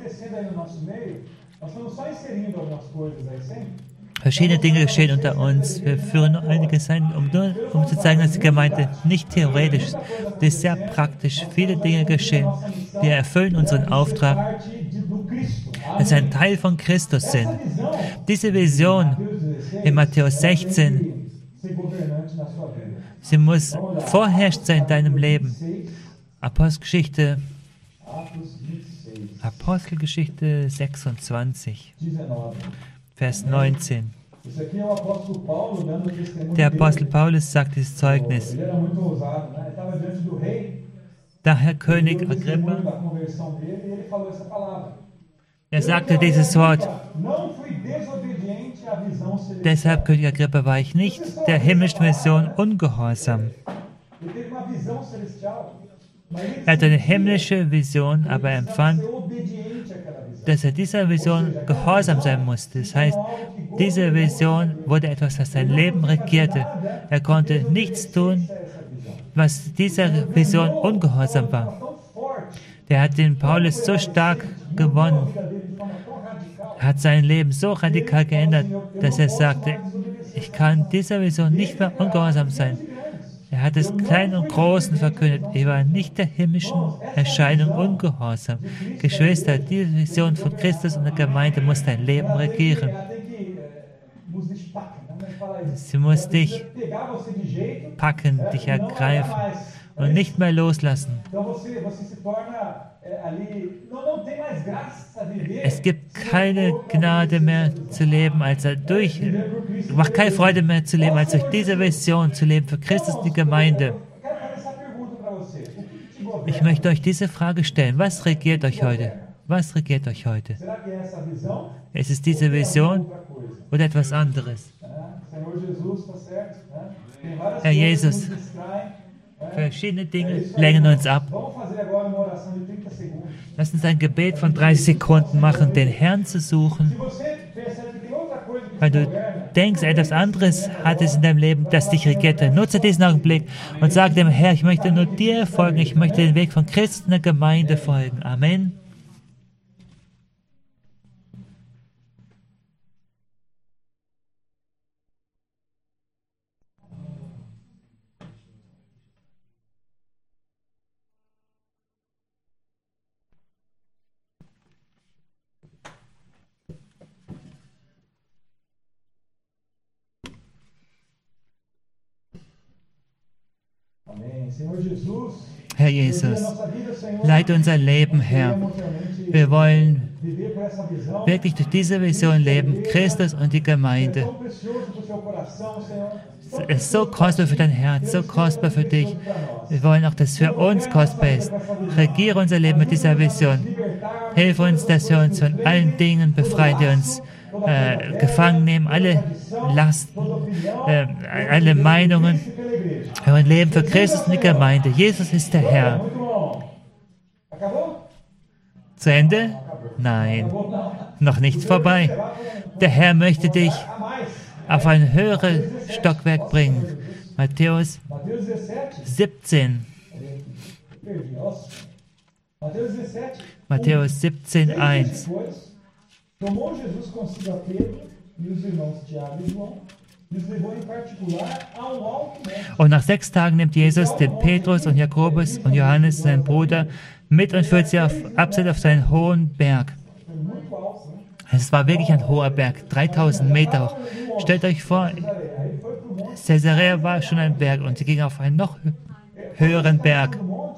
Verschiedene Dinge geschehen unter uns. Wir führen nur einiges ein, um, nur, um zu zeigen, dass die Gemeinde nicht theoretisch ist. Das ist sehr praktisch. Viele Dinge geschehen. Wir erfüllen unseren Auftrag, dass wir ein Teil von Christus sind. Diese Vision in Matthäus sechzehn, sie muss vorherrscht sein in deinem Leben. Apostelgeschichte, Apostelgeschichte sechsundzwanzig. Vers neunzehn. Der Apostel Paulus sagt dieses Zeugnis. Daher König Agrippa, er sagte dieses Wort. Deshalb, König Agrippa, war ich nicht der himmlischen Vision ungehorsam. Er hatte eine himmlische Vision, aber er empfand, dass er dieser Vision gehorsam sein musste. Das heißt, diese Vision wurde etwas, das sein Leben regierte. Er konnte nichts tun, was dieser Vision ungehorsam war. Der hat den Paulus so stark gewonnen. Er hat sein Leben so radikal geändert, dass er sagte, ich kann dieser Vision nicht mehr ungehorsam sein. Er hat es Kleinen und Großen verkündet. Er war nicht der himmlischen Erscheinung ungehorsam. Geschwister, die Vision von Christus und der Gemeinde muss dein Leben regieren. Sie muss dich packen, dich ergreifen und nicht mehr loslassen. Es gibt keine Gnade mehr zu leben, als durch, macht keine Freude mehr zu leben, als durch diese Vision zu leben für Christus und die Gemeinde. Ich möchte euch diese Frage stellen. Was regiert euch heute? Was regiert euch heute? Será que é essa visão? Ist es diese Vision Outra coisa? oder etwas anderes? Né? Senhor Jesus, tá certo? Né? Tem várias Herr coisas Jesus, que nos distraem. Né? verschiedene É Dinge isso aí. lenken uns ab. Vamos fazer agora uma oração de trinta segundos. Lass uns ein Gebet von dreißig Sekunden machen, den Herrn zu suchen. Se você percebe que tem outra coisa que Weil te du governa, denkst, etwas anderes hat es in deinem Leben, das dich regierte. Nutze diesen Augenblick und sag dem Herr, ich möchte nur dir folgen, ich möchte den Weg von Christen der Gemeinde folgen. Amen. amém. Senhor Jesus, Herr viver a Jesus, nossa vida, Senhor, leite unser Leben, Herr. emocionalmente, Wir wollen viver por essa visão. wirklich durch diese Vision leben, Christus und die É Gemeinde. tão precioso pro seu coração, Senhor. Tão Es ist so kostbar für dein Herz, so kostbar für dich. Wir wollen auch, dass es für uns kostbar ist. Regiere unser Leben mit dieser Vision. Hilf uns, dass wir uns von allen Dingen befreien, die uns äh, gefangen nehmen, alle Lasten, äh, alle Meinungen. Wir wollen leben für Christus und die Gemeinde. Jesus ist der Herr. Muito bom. Acabou? Zu Ende? Nein, Acabou não. noch nicht vorbei. Der Herr möchte dich A mais. auf ein höheres Stockwerk bringen. Matthäus Mateus dezessete. siebzehn. Perdi, nossa. Mateus dezessete. Matthäus siebzehn, Seis eins. dias depois, tomou Jesus consigo a Pedro e os irmãos Tiago e João e os levou em particular a um alto monte. Und nach sechs Tagen nimmt Jesus den Petrus und Jakobus und Johannes, seinen Bruder, mit und führt sie auf, abseits auf seinen hohen Berg. Foi muito alto, né? Es war wirklich ein hoher Berg, dreitausend Meter hoch. Stellt euch vor, Aí ele foi pro monte. Caesarea war schon ein Berg und sie ging auf einen noch hö- höheren Berg. No monte,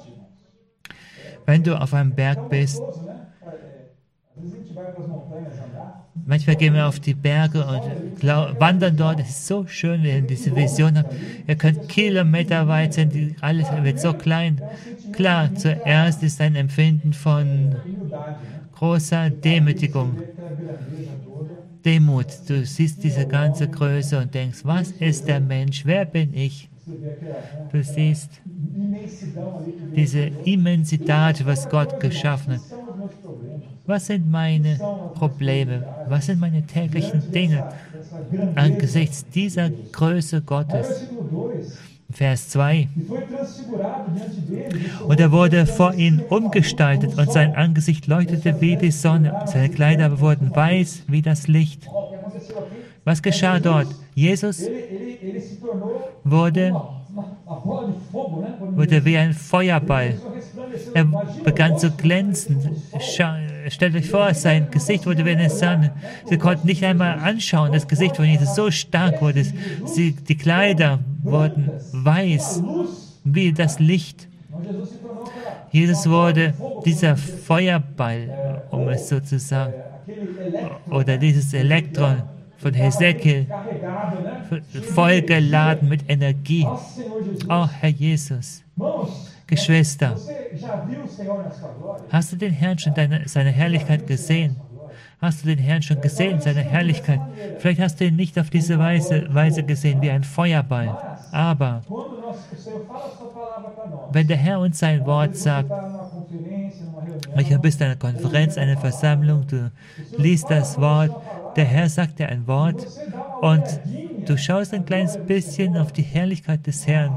Wenn du auf einem Berg bist, gostoso, né? É, é, às vezes a gente vai para as montanhas andar. manchmal gehen wir auf die Berge und glau- wandern dort. Es ist so schön, wenn ihr diese Vision habt. Ihr könnt kilometerweit sein, die- alles wird so klein. Klar, zuerst ist ein Empfinden von Humildade, né? großer Demütigung, Ver aquela grandeza toda. Demut. Du siehst diese ganze Größe und denkst, was ist der Mensch? Wer bin ich? Você vê aquela, né? Du siehst Imensidão ali que vem. diese Immensität, was Gott geschaffen hat. São os meus problemas. Was sind meine Probleme? Was sind meine täglichen Dinge Essa grandeza. angesichts dieser Größe Aí, Gottes? versículo dois. Vers zwei. E foi transfigurado diante dele. Und er wurde vor ihnen umgestaltet und sein Angesicht leuchtete wie die Sonne. Seine Kleider aber wurden weiß wie das Licht. Ó, o que aconteceu aqui? Was geschah dort? Jesus Ele, ele, ele se tornou wurde, uma, uma, uma bola de fogo, né? Quando wurde wie ein Feuerball. começou a resplandecer. Er Imagina begann o zu rosto glänzen. Scha stellt euch vor, sein Gesicht wurde wie eine Sonne. Sie konnten nicht einmal anschauen, das Gesicht von Jesus so stark wurde es. Sie, die Kleider wurden weiß luz. wie das Licht. Então Jesus se tornou aquela, Jesus wurde dieser Feuerball, um es so zu sagen, aquele elétrico oder dieses Elektron von Hesekiel, carregado, né? vollgeladen mit Energie. Ó Senhor Jesus. Oh, Herr Jesus, Irmãos, Geschwister, você já viu o Senhor na sua glória? hast du den Herrn schon deine, seine Herrlichkeit gesehen? Hast du den Herrn schon gesehen, seine Herrlichkeit? Vielleicht hast du ihn nicht auf diese Weise, Weise gesehen, wie ein Feuerball. Aber Quando nós, o Senhor fala a sua palavra para nós. wenn der Herr uns sein Wort Você sagt, está numa conferência, numa reunião. manchmal bist du in einer Konferenz, einer Versammlung, du liest das Wort, der Herr sagt dir ein Wort Você dá uma und olhadinha, du schaust ein kleines bisschen auf die Herrlichkeit des Herrn.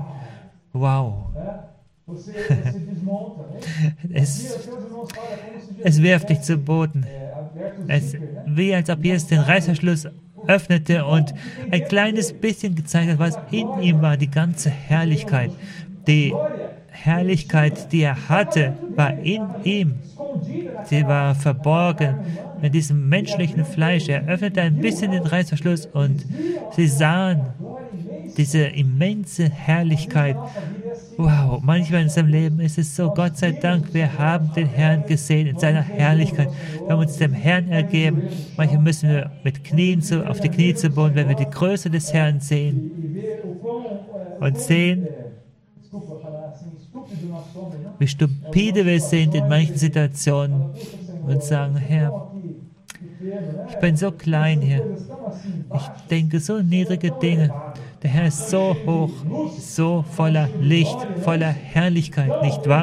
Wow, né? Você, você desmonta, né? es, E os seus irmãos falam como se es wirft dich zu Boden. é, aberto o Es, zíper, né? wie als ob Jesus den Reißverschluss öffnete und ein kleines bisschen gezeigt hat, was in ihm war, die ganze Herrlichkeit. Die Herrlichkeit, die er hatte, war in ihm. Escondida Sie war verborgen in diesem menschlichen Fleisch. Er öffnete ein bisschen den Reißverschluss und sie sahen diese immense Herrlichkeit. Wow, manchmal in unserem Leben ist es so, Gott sei Dank, wir haben den Herrn gesehen in seiner Herrlichkeit. Wir haben uns dem Herrn ergeben. Manchmal müssen wir mit Knien zu, auf die Knie zu boden, wenn wir die Größe des Herrn sehen e ver o quão, é, und sehen, desculpa falar assim, estúpido nós somos, né? wie stupide wir sind in manchen Situationen. Puxa, Senhor, und sagen, Herr, ich bin so klein, Herr. Ich denke so niedrige Dinge. Der Herr ist so hoch, so voller Licht, voller Herrlichkeit, nicht wahr?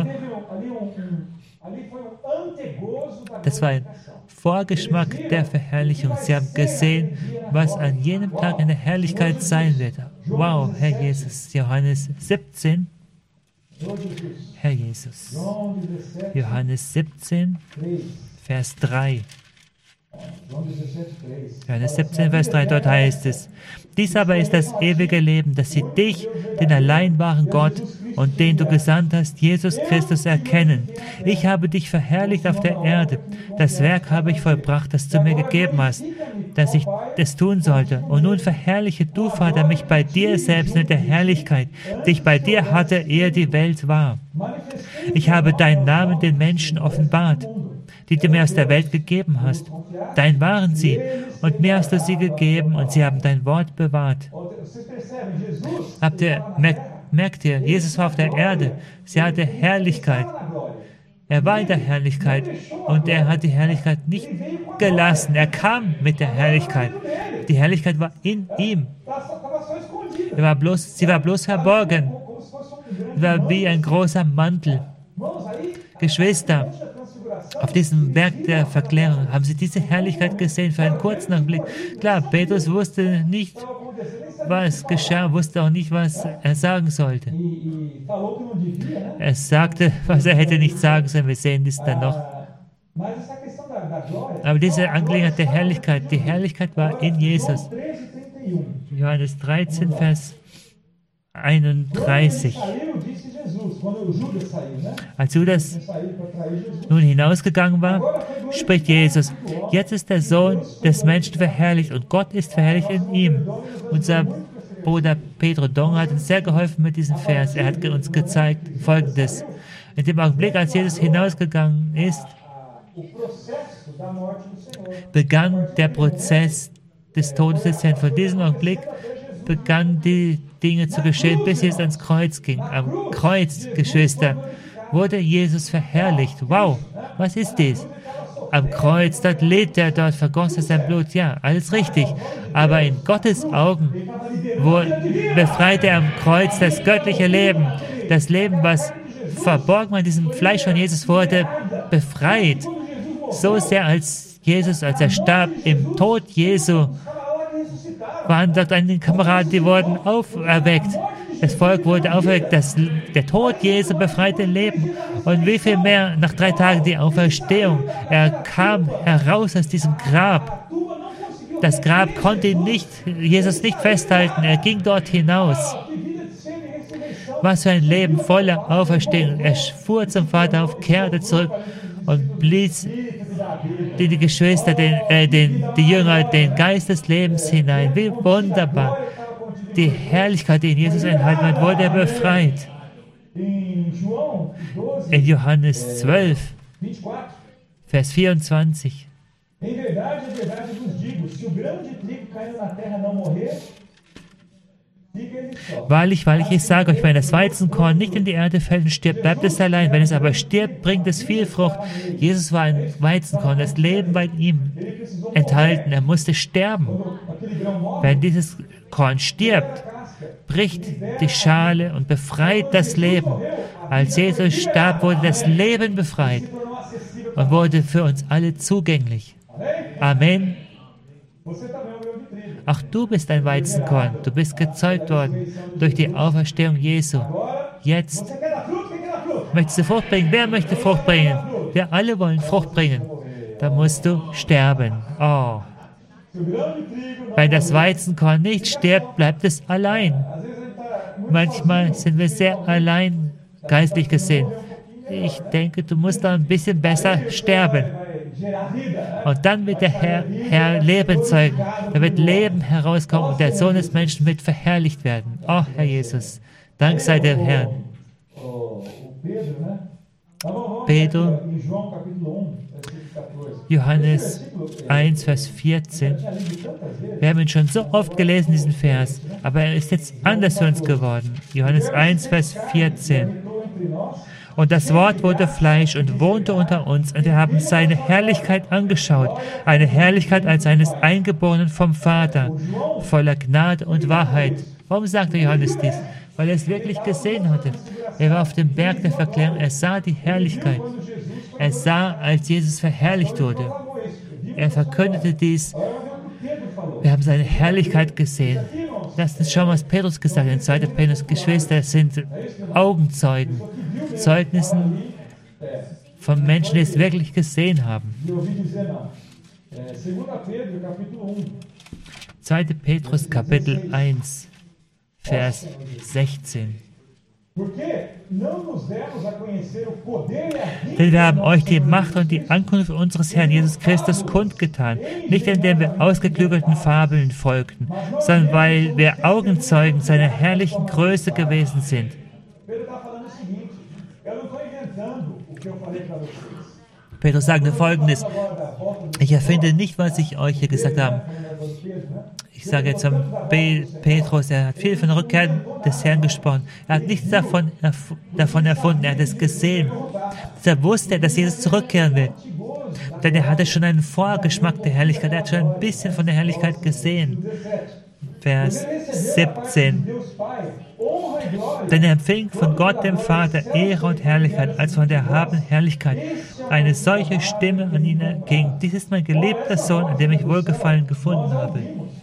Das war ein Vorgeschmack der Verherrlichung. Sie haben gesehen, was an jenem Tag in der Herrlichkeit sein wird. Wow, Herr Jesus. Johannes siebzehn. Herr Jesus. Johannes siebzehn, Vers drei. Johannes siebzehn, Vers drei, dort heißt es, dies aber ist das ewige Leben, dass sie dich, den allein wahren Gott und den du gesandt hast, Jesus Christus, erkennen. Ich habe dich verherrlicht auf der Erde. Das Werk habe ich vollbracht, das du mir gegeben hast, dass ich es tun sollte. Und nun verherrliche du, Vater, mich bei dir selbst mit der Herrlichkeit, die ich bei dir hatte, ehe die Welt war. Ich habe deinen Namen den Menschen offenbart, die du mir aus der Welt gegeben hast. Dein waren sie, und mir hast du sie gegeben, und sie haben dein Wort bewahrt. Habt ihr, merkt, merkt ihr, Jesus war auf der Erde, sie hatte Herrlichkeit. Er war in der Herrlichkeit, und er hat die Herrlichkeit nicht gelassen. Er kam mit der Herrlichkeit. Die Herrlichkeit war in ihm. Er war bloß, sie war bloß verborgen. Sie war wie ein großer Mantel. Geschwister, auf diesem Berg der Verklärung haben sie diese Herrlichkeit gesehen für einen kurzen Augenblick. Klar, Petrus wusste nicht, was geschah, wusste auch nicht, was er sagen sollte. Er sagte, was er hätte nicht sagen sollen. Wir sehen das dann noch. Aber diese Angelegenheit der Herrlichkeit, die Herrlichkeit war in Jesus. Johannes dreizehn, Vers einunddreißig. Als Judas nun hinausgegangen war, spricht Jesus, jetzt ist der Sohn des Menschen verherrlicht und Gott ist verherrlicht in ihm. Unser Bruder Pedro Dong hat uns sehr geholfen mit diesem Vers. Er hat uns gezeigt Folgendes. In dem Augenblick, als Jesus hinausgegangen ist, begann der Prozess des Todes des Herrn. Von diesem Augenblick begannen die Dinge zu geschehen, bis Jesus ans Kreuz ging. Am Kreuz, Geschwister, wurde Jesus verherrlicht. Wow, was ist dies? Am Kreuz, dort litt er, dort vergoss er sein Blut. Ja, alles richtig. Aber in Gottes Augen wo befreite er am Kreuz das göttliche Leben. Das Leben, was verborgen war in diesem Fleisch von Jesus, wurde befreit. So sehr als Jesus, als er starb, im Tod Jesu, waren dort einige Kameraden, die wurden auferweckt. Das Volk wurde auferweckt. Das, der Tod Jesu befreite Leben. Und wie viel mehr nach drei Tagen die Auferstehung. Er kam heraus aus diesem Grab. Das Grab konnte ihn nicht, Jesus nicht festhalten. Er ging dort hinaus. Was für ein Leben voller Auferstehung. Er fuhr zum Vater auf, kehrte zurück und blies die, die Geschwister, den, äh, den, die Jünger, den Geist des Lebens hinein. Wie wunderbar. Die Herrlichkeit, die in Jesus enthalten hat, wurde er befreit. In Johannes zwölf, Vers vierundzwanzig. Wahrlich, wahrlich, ich sage euch, wenn das Weizenkorn nicht in die Erde fällt und stirbt, bleibt es allein. Wenn es aber stirbt, bringt es viel Frucht. Jesus war ein Weizenkorn, das Leben war in ihm enthalten. Er musste sterben. Wenn dieses Korn stirbt, bricht die Schale und befreit das Leben. Als Jesus starb, wurde das Leben befreit und wurde für uns alle zugänglich. Amen. Auch du bist ein Weizenkorn. Du bist gezeugt worden durch die Auferstehung Jesu. Jetzt möchtest du Frucht bringen. Wer möchte Frucht bringen? Wir alle wollen Frucht bringen. Da musst du sterben. Oh. Wenn das Weizenkorn nicht stirbt, bleibt es allein. Manchmal sind wir sehr allein, geistlich gesehen. Ich denke, du musst da ein bisschen besser sterben. Und dann wird der Herr, Herr Leben zeugen. Da wird Leben herauskommen und der Sohn des Menschen wird verherrlicht werden. Oh, Herr Jesus, Dank sei dem Herrn. Pedro, Johannes eins, Vers vierzehn. Wir haben ihn schon so oft gelesen, diesen Vers, aber er ist jetzt anders für uns geworden. Johannes eins, Vers vierzehn. Und das Wort wurde Fleisch und wohnte unter uns, und wir haben seine Herrlichkeit angeschaut, eine Herrlichkeit als eines Eingeborenen vom Vater, voller Gnade und Wahrheit. Warum sagte Johannes dies? Weil er es wirklich gesehen hatte. Er war auf dem Berg der Verklärung, er sah die Herrlichkeit. Er sah, als Jesus verherrlicht wurde. Er verkündete dies. Wir haben seine Herrlichkeit gesehen. Lasst uns schauen, was Petrus gesagt hat. In zweiter Petrus, Geschwister, sind Augenzeugen. Zeugnissen von Menschen, die es wirklich gesehen haben. zweiter Petrus, Kapitel eins, Vers sechzehn. Denn wir haben euch die Macht und die Ankunft unseres Herrn Jesus Christus kundgetan, nicht indem wir ausgeklügelten Fabeln folgten, sondern weil wir Augenzeugen seiner herrlichen Größe gewesen sind. Petrus sagte Folgendes: Ich erfinde nicht, was ich euch hier gesagt habe. Ich sage jetzt zum Petrus, er hat viel von der Rückkehr des Herrn gesprochen. Er hat nichts davon, erf davon erfunden, er hat es gesehen. Er wusste, dass Jesus zurückkehren will. Denn er hatte schon einen Vorgeschmack der Herrlichkeit, er hat schon ein bisschen von der Herrlichkeit gesehen. Vers siebzehn. Denn er empfing von Gott dem Vater Ehre und Herrlichkeit, als von der erhabenen Herrlichkeit eine solche Stimme an ihn erging: Dies ist mein geliebter Sohn, an dem ich Wohlgefallen gefunden habe.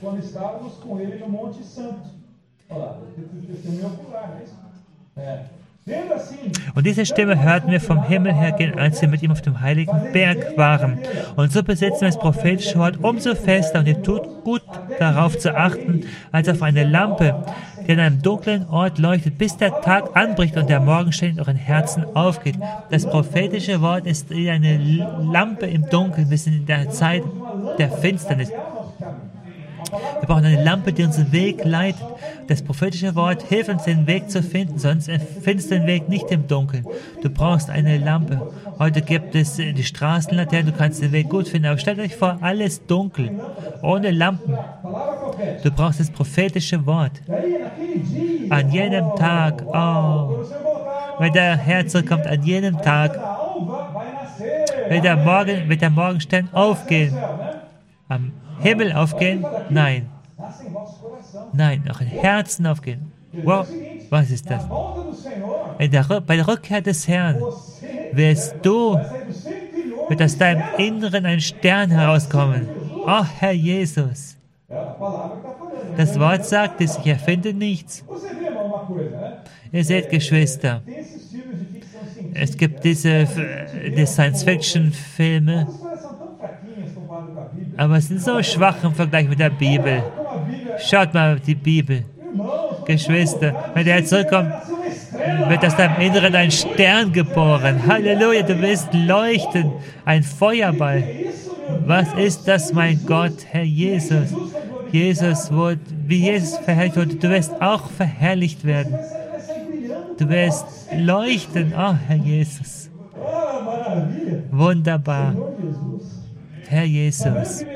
Und diese Stimme hörten wir vom Himmel her gehen, als wir mit ihm auf dem heiligen Berg waren. Und so besitzen wir das prophetische Wort umso fester, und ihr tut gut darauf zu achten, als auf eine Lampe, die an einem dunklen Ort leuchtet, bis der Tag anbricht und der Morgenstern in euren Herzen aufgeht. Das prophetische Wort ist wie eine Lampe im Dunkeln. Wir sind in der Zeit der Finsternis. Wir brauchen eine Lampe, die unseren Weg leitet. Das prophetische Wort hilft uns, den Weg zu finden, sonst findest du den Weg nicht im Dunkeln. Du brauchst eine Lampe. Heute gibt es die Straßenlaternen, du kannst den Weg gut finden, aber stellt euch vor, alles dunkel, ohne Lampen. Du brauchst das prophetische Wort. An jenem Tag, oh, wenn der Herr zurückkommt, an jenem Tag, wird der, Morgen, wird der Morgenstern aufgehen. Am Himmel aufgehen? Nein. Nein, auch in Herzen aufgehen. Wow, was ist das? In der, bei der Rückkehr des Herrn wirst du, wird aus deinem Inneren ein Stern herauskommen. Oh, Herr Jesus. Das Wort sagt es, ich erfinde nichts. Ihr seht, Geschwister, es gibt diese die Science-Fiction-Filme, aber es sind so schwach im Vergleich mit der Bibel. Schaut mal die Bibel. Geschwister, wenn der zurückkommt, wird aus deinem Inneren ein Stern geboren. Halleluja, du wirst leuchten. Ein Feuerball. Was ist das, mein Gott, Herr Jesus? Jesus wurde, wie Jesus verherrlicht wurde, du wirst auch verherrlicht werden. Du wirst leuchten. Oh, Herr Jesus. Wunderbar. Herr Jesus.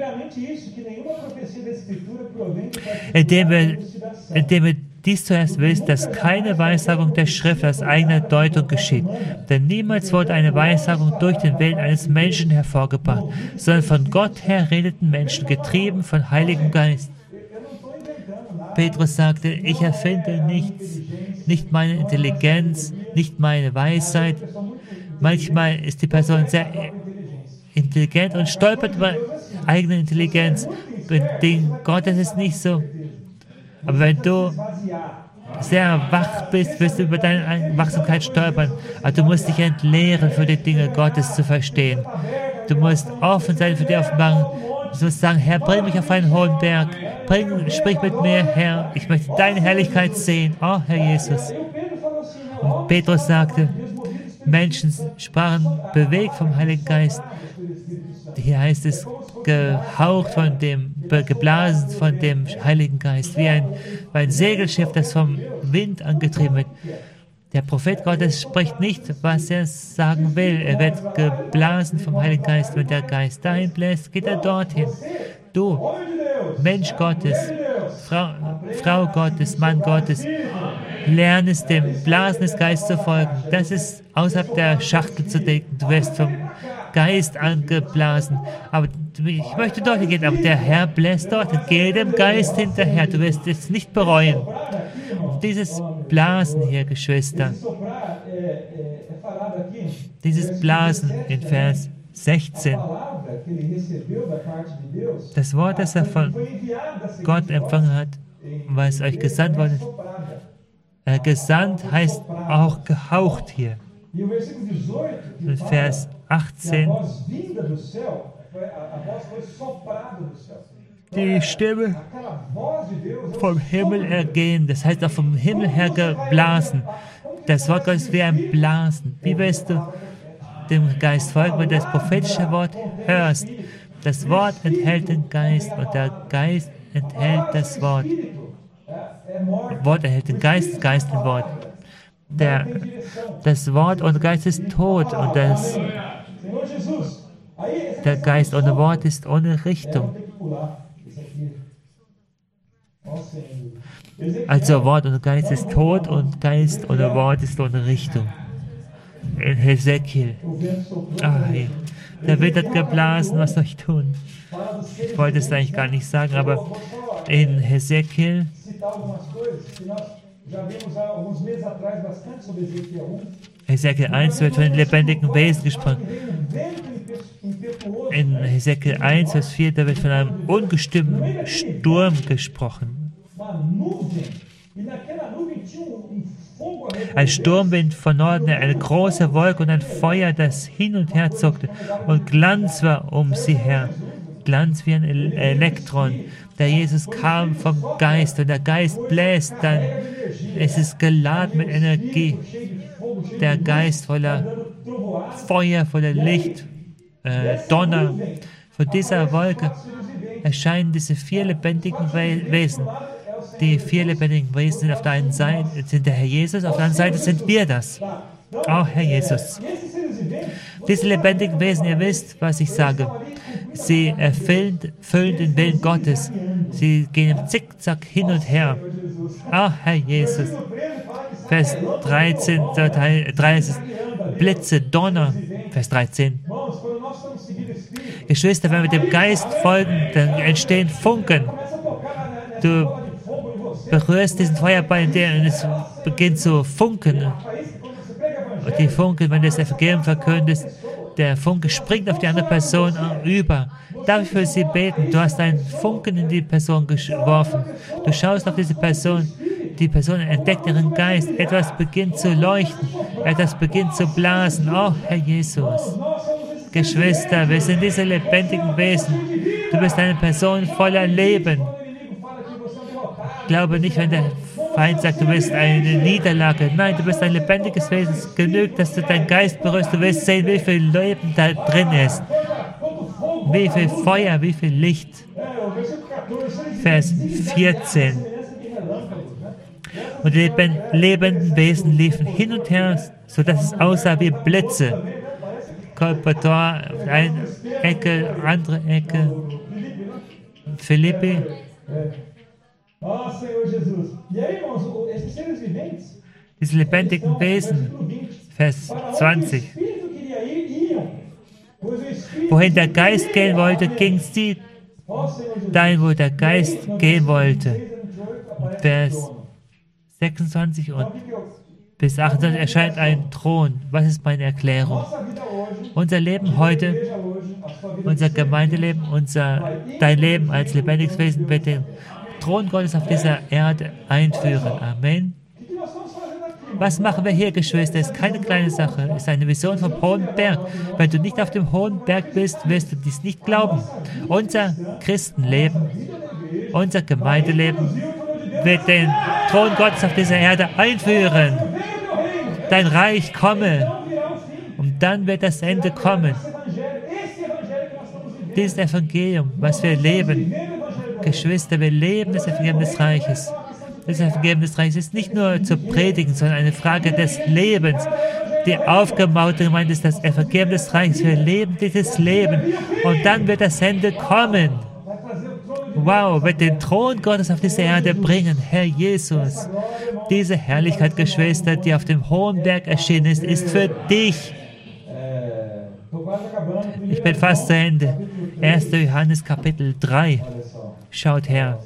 Indem wir, indem wir dies zuerst wissen, dass keine Weissagung der Schrift aus eigener Deutung geschieht. Denn niemals wurde eine Weissagung durch den Willen eines Menschen hervorgebracht, sondern von Gott her redeten Menschen, getrieben von Heiligem Geist. Petrus sagte, ich erfinde nichts, nicht meine Intelligenz, nicht meine Weisheit. Manchmal ist die Person sehr intelligent und stolpert über eigene Intelligenz. Mit Ding Gottes ist nicht so. Aber wenn du sehr wach bist, wirst du über deine Wachsamkeit stolpern. Aber du musst dich entleeren, für die Dinge Gottes zu verstehen. Du musst offen sein für die Offenbarung. Du musst sagen, Herr, bring mich auf einen hohen Berg. Bring, sprich mit mir, Herr. Ich möchte deine Herrlichkeit sehen. Oh, Herr Jesus. Und Petrus sagte, Menschen sprachen bewegt vom Heiligen Geist. Hier heißt es, gehaucht von dem, geblasen von dem Heiligen Geist, wie ein, wie ein Segelschiff, das vom Wind angetrieben wird. Der Prophet Gottes spricht nicht, was er sagen will. Er wird geblasen vom Heiligen Geist. Wenn der Geist dahin bläst, geht er dorthin. Du, Mensch Gottes, Frau, Frau Gottes, Mann Gottes, Lerne es, dem Blasen des Geistes zu folgen. Das ist außerhalb der Schachtel zu denken. Du wirst vom Geist angeblasen. Aber ich möchte dort gehen, aber der Herr bläst dort. Geh dem Geist hinterher. Du wirst es nicht bereuen. Und dieses Blasen hier, Geschwister, dieses Blasen in Vers sechzehn, das Wort, das er von Gott empfangen hat, was euch gesandt worden ist, äh, gesandt heißt auch gehaucht hier. In Vers achtzehn, die Stimme vom Himmel ergehen, das heißt auch vom Himmel her geblasen. Das Wort Gottes wie ein Blasen. Wie wirst du dem Geist folgen, wenn du das prophetische Wort hörst? Das Wort enthält den Geist und der Geist enthält das Wort. Das Wort enthält den Geist, Geist den Wort. Der, das Wort ohne Geist ist tot und das, der Geist ohne Wort ist ohne Richtung. Also Wort ohne Geist ist tot und Geist ohne Wort ist ohne Richtung. In Hesekiel. Ah, hey. Der Wind hat geblasen, was soll ich tun? Ich wollte es eigentlich gar nicht sagen, aber in Hesekiel, Hesekiel eins wird von den lebendigen Wesen gesprochen. In Hesekiel eins, Vers vier, da wird von einem ungestümmen Sturm gesprochen. Ein Sturmwind von Norden, eine große Wolke und ein Feuer, das hin und her zuckte. Und Glanz war um sie her. Glanz wie ein Elektron. Der Jesus kam vom Geist und der Geist bläst dann. Es ist geladen mit Energie. Der Geist voller Feuer, voller Licht, äh, Donner. Von dieser Wolke erscheinen diese vier lebendigen Wesen. Die vier lebendigen Wesen sind auf der einen Seite sind der Herr Jesus, auf der anderen Seite sind wir das. Auch Herr Jesus. Diese lebendigen Wesen, ihr wisst, was ich sage. Sie erfüllen füllen den Willen Gottes. Sie gehen im Zickzack hin und her. Auch Herr Jesus. Vers dreizehn, dreißig, Blitze, Donner. Vers dreizehn. Geschwister, wenn wir dem Geist folgen, dann entstehen Funken. Du berührst diesen Feuerball in dir und es beginnt zu funken. Und die Funken, wenn du das Evangelium verkündest, der Funke springt auf die andere Person über. Darf ich für sie beten? Du hast einen Funken in die Person geworfen. Du schaust auf diese Person. Die Person entdeckt ihren Geist. Etwas beginnt zu leuchten. Etwas beginnt zu blasen. Oh, Herr Jesus. Geschwister, wir sind diese lebendigen Wesen. Du bist eine Person voller Leben. Glaube nicht, wenn der Feind sagt, du bist eine Niederlage. Nein, du bist ein lebendiges Wesen. Es genügt, dass du deinen Geist berührst. Du wirst sehen, wie viel Leben da drin ist. Wie viel Feuer, wie viel Licht. Vers vierzehn. Und die lebenden Wesen liefen hin und her, sodass es aussah wie Blitze. Kolportor, eine Ecke, andere Ecke. Philippi. Diese lebendigen Wesen, Vers zwanzig. Wohin der Geist gehen wollte, ging sie dahin, wo der Geist gehen wollte. Vers sechsundzwanzig und bis achtundzwanzig erscheint ein Thron. Was ist meine Erklärung? Unser Leben heute, unser Gemeindeleben, unser, dein Leben als lebendiges Wesen wird den Thron Gottes auf dieser Erde einführen. Amen. Was machen wir hier, Geschwister? Es ist keine kleine Sache. Es ist eine Vision vom hohen Berg. Wenn du nicht auf dem hohen Berg bist, wirst du dies nicht glauben. Unser Christenleben, unser Gemeindeleben wird den Thron Gottes auf dieser Erde einführen. Dein Reich komme. Und dann wird das Ende kommen. Dieses Evangelium, was wir leben, Geschwister, wir leben das Evangelium des Reiches. Das Evangelium des Reiches ist nicht nur zu predigen, sondern eine Frage des Lebens. Die aufgebaute Gemeinde ist das Evangelium des Reiches. Wir leben dieses Leben und dann wird das Ende kommen. wow, wird den Thron Gottes auf diese Erde bringen, Herr Jesus. Diese Herrlichkeit, Geschwister, die auf dem hohen Berg erschienen ist, ist für dich. Ich bin fast zu Ende. erster Johannes Kapitel drei. Schaut her.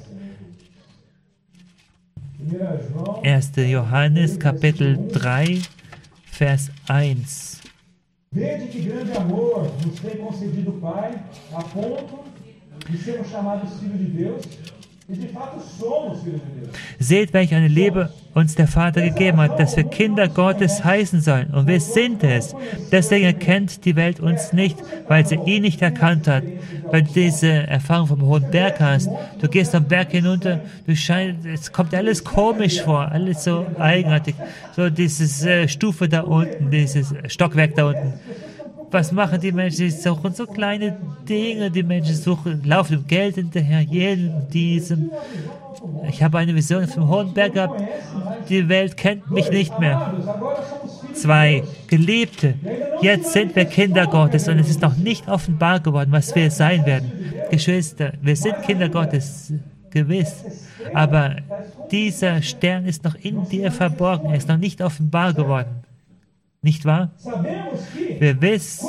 erster Johannes Kapitel drei, Vers eins. Vede que grande amor nos tem concedido o Pai, a ponto de sermos chamados filhos de Deus, e de fato somos filhos de Deus. Seht, welche eine Liebe uns der Vater gegeben hat, dass wir Kinder Gottes heißen sollen. Und wir sind es. Deswegen erkennt die Welt uns nicht, weil sie ihn nicht erkannt hat. Wenn du diese Erfahrung vom hohen Berg hast, du gehst am Berg hinunter, du scheinst, es kommt alles komisch vor, alles so eigenartig. So dieses äh, Stufe da unten, dieses Stockwerk da unten. Was machen die Menschen? Sie suchen so kleine Dinge, die Menschen suchen, laufen dem Geld hinterher, jedem, diesem. Ich habe eine Vision vom hohen Berg gehabt, die Welt kennt mich nicht mehr. Zwei, Geliebte, jetzt sind wir Kinder Gottes und es ist noch nicht offenbar geworden, was wir sein werden. Geschwister, wir sind Kinder Gottes, gewiss, aber dieser Stern ist noch in dir verborgen, er ist noch nicht offenbar geworden. Nicht wahr? Wir wissen,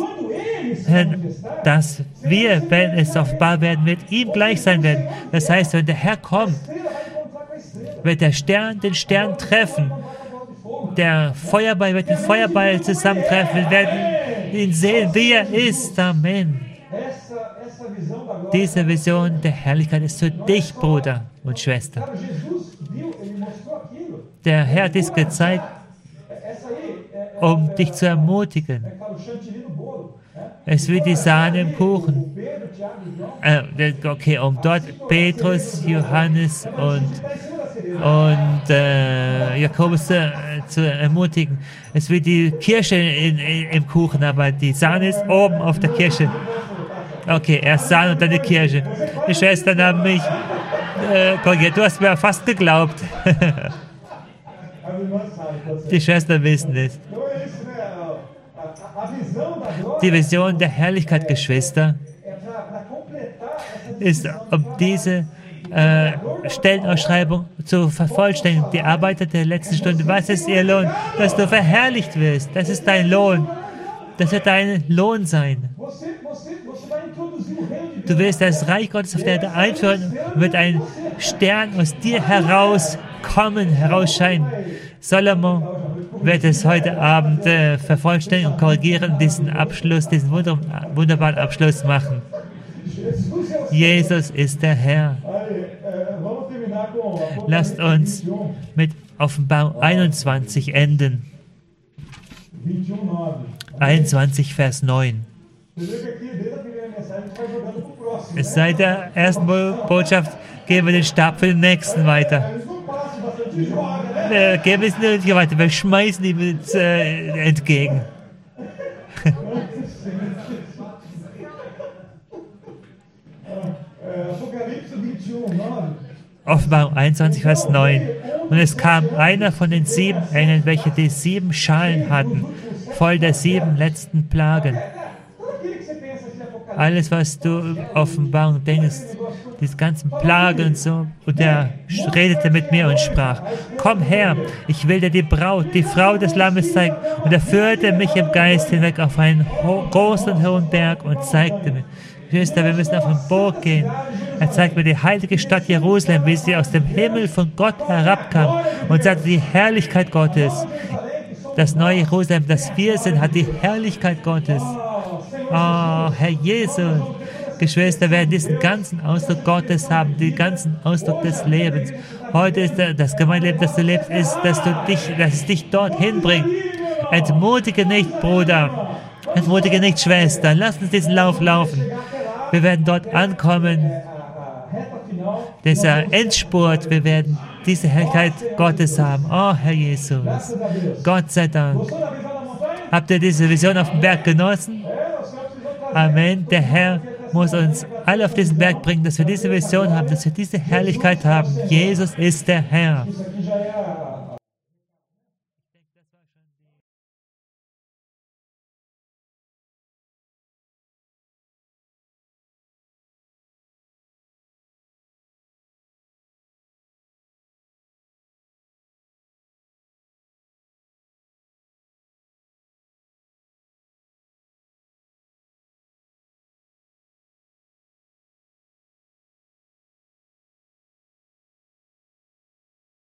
dass wir, wenn es offenbar werden wird, ihm gleich sein werden. Das heißt, wenn der Herr kommt, wird der Stern den Stern treffen. Der Feuerball wird den Feuerball zusammentreffen. Wir werden ihn sehen, wie er ist. Amen. Diese Vision der Herrlichkeit ist für dich, Bruder und Schwester. Der Herr hat dies gezeigt, um dich zu ermutigen. Es wird die Sahne im Kuchen. Äh, okay, um dort Petrus, Johannes und, und äh, Jakobus zu, zu ermutigen. Es wird die Kirsche in, in, im Kuchen, aber die Sahne ist oben auf der Kirsche. Okay, erst Sahne und dann die Kirsche. Die Schwestern haben mich äh, korrigiert. Du hast mir fast geglaubt. Die Schwestern wissen es. Die Vision der Herrlichkeit, Geschwister, ist, um diese äh, Stellenausschreibung zu vervollständigen. Die Arbeiter der letzten Stunde, was ist ihr Lohn? Dass du verherrlicht wirst. Das ist dein Lohn. Das wird dein Lohn sein. Du wirst das Reich Gottes auf der Erde einführen und wird ein Stern aus dir herauskommen, herausscheinen. Solomon wird es heute Abend äh, vervollständigen und korrigieren und diesen Abschluss, diesen wunder wunderbaren Abschluss machen. Jesus ist der Herr. Lasst uns mit Offenbarung einundzwanzig enden. einundzwanzig, Vers neun. Seit der ersten Botschaft geben wir den Stab für den nächsten weiter. Wir geben es nicht weiter, wir schmeißen ihm jetzt, äh, entgegen. Offenbarung einundzwanzig, Vers neun. Und es kam einer von den sieben Engeln, welche die sieben Schalen hatten, voll der sieben letzten Plagen. Alles, was du Offenbarung denkst, diese ganzen Plagen und so. Und er redete mit mir und sprach, komm her, ich will dir die Braut, die Frau des Lammes zeigen. Und er führte mich im Geist hinweg auf einen großen und hohen Berg und zeigte mir, Geschwister, wir müssen auf den Burg gehen. Er zeigt mir die heilige Stadt Jerusalem, wie sie aus dem Himmel von Gott herabkam und sagte, die Herrlichkeit Gottes. Das neue Jerusalem, das wir sind, hat die Herrlichkeit Gottes. Oh, Herr Jesus, Geschwister, werden diesen ganzen Ausdruck Gottes haben, den ganzen Ausdruck des Lebens. Heute ist das Gemeindeleben, das du lebst, ist, dass, du dich, dass es dich dorthin bringt. Entmutige nicht, Bruder. Entmutige nicht, Schwester. Lass uns diesen Lauf laufen. Wir werden dort ankommen. Dieser Endspurt, wir werden diese Herrlichkeit Gottes haben. Oh, Herr Jesus, Gott sei Dank. Habt ihr diese Vision auf dem Berg genossen? Amen. Der Herr muss uns alle auf diesen Berg bringen, dass wir diese Vision haben, dass wir diese Herrlichkeit haben. Jesus ist der Herr.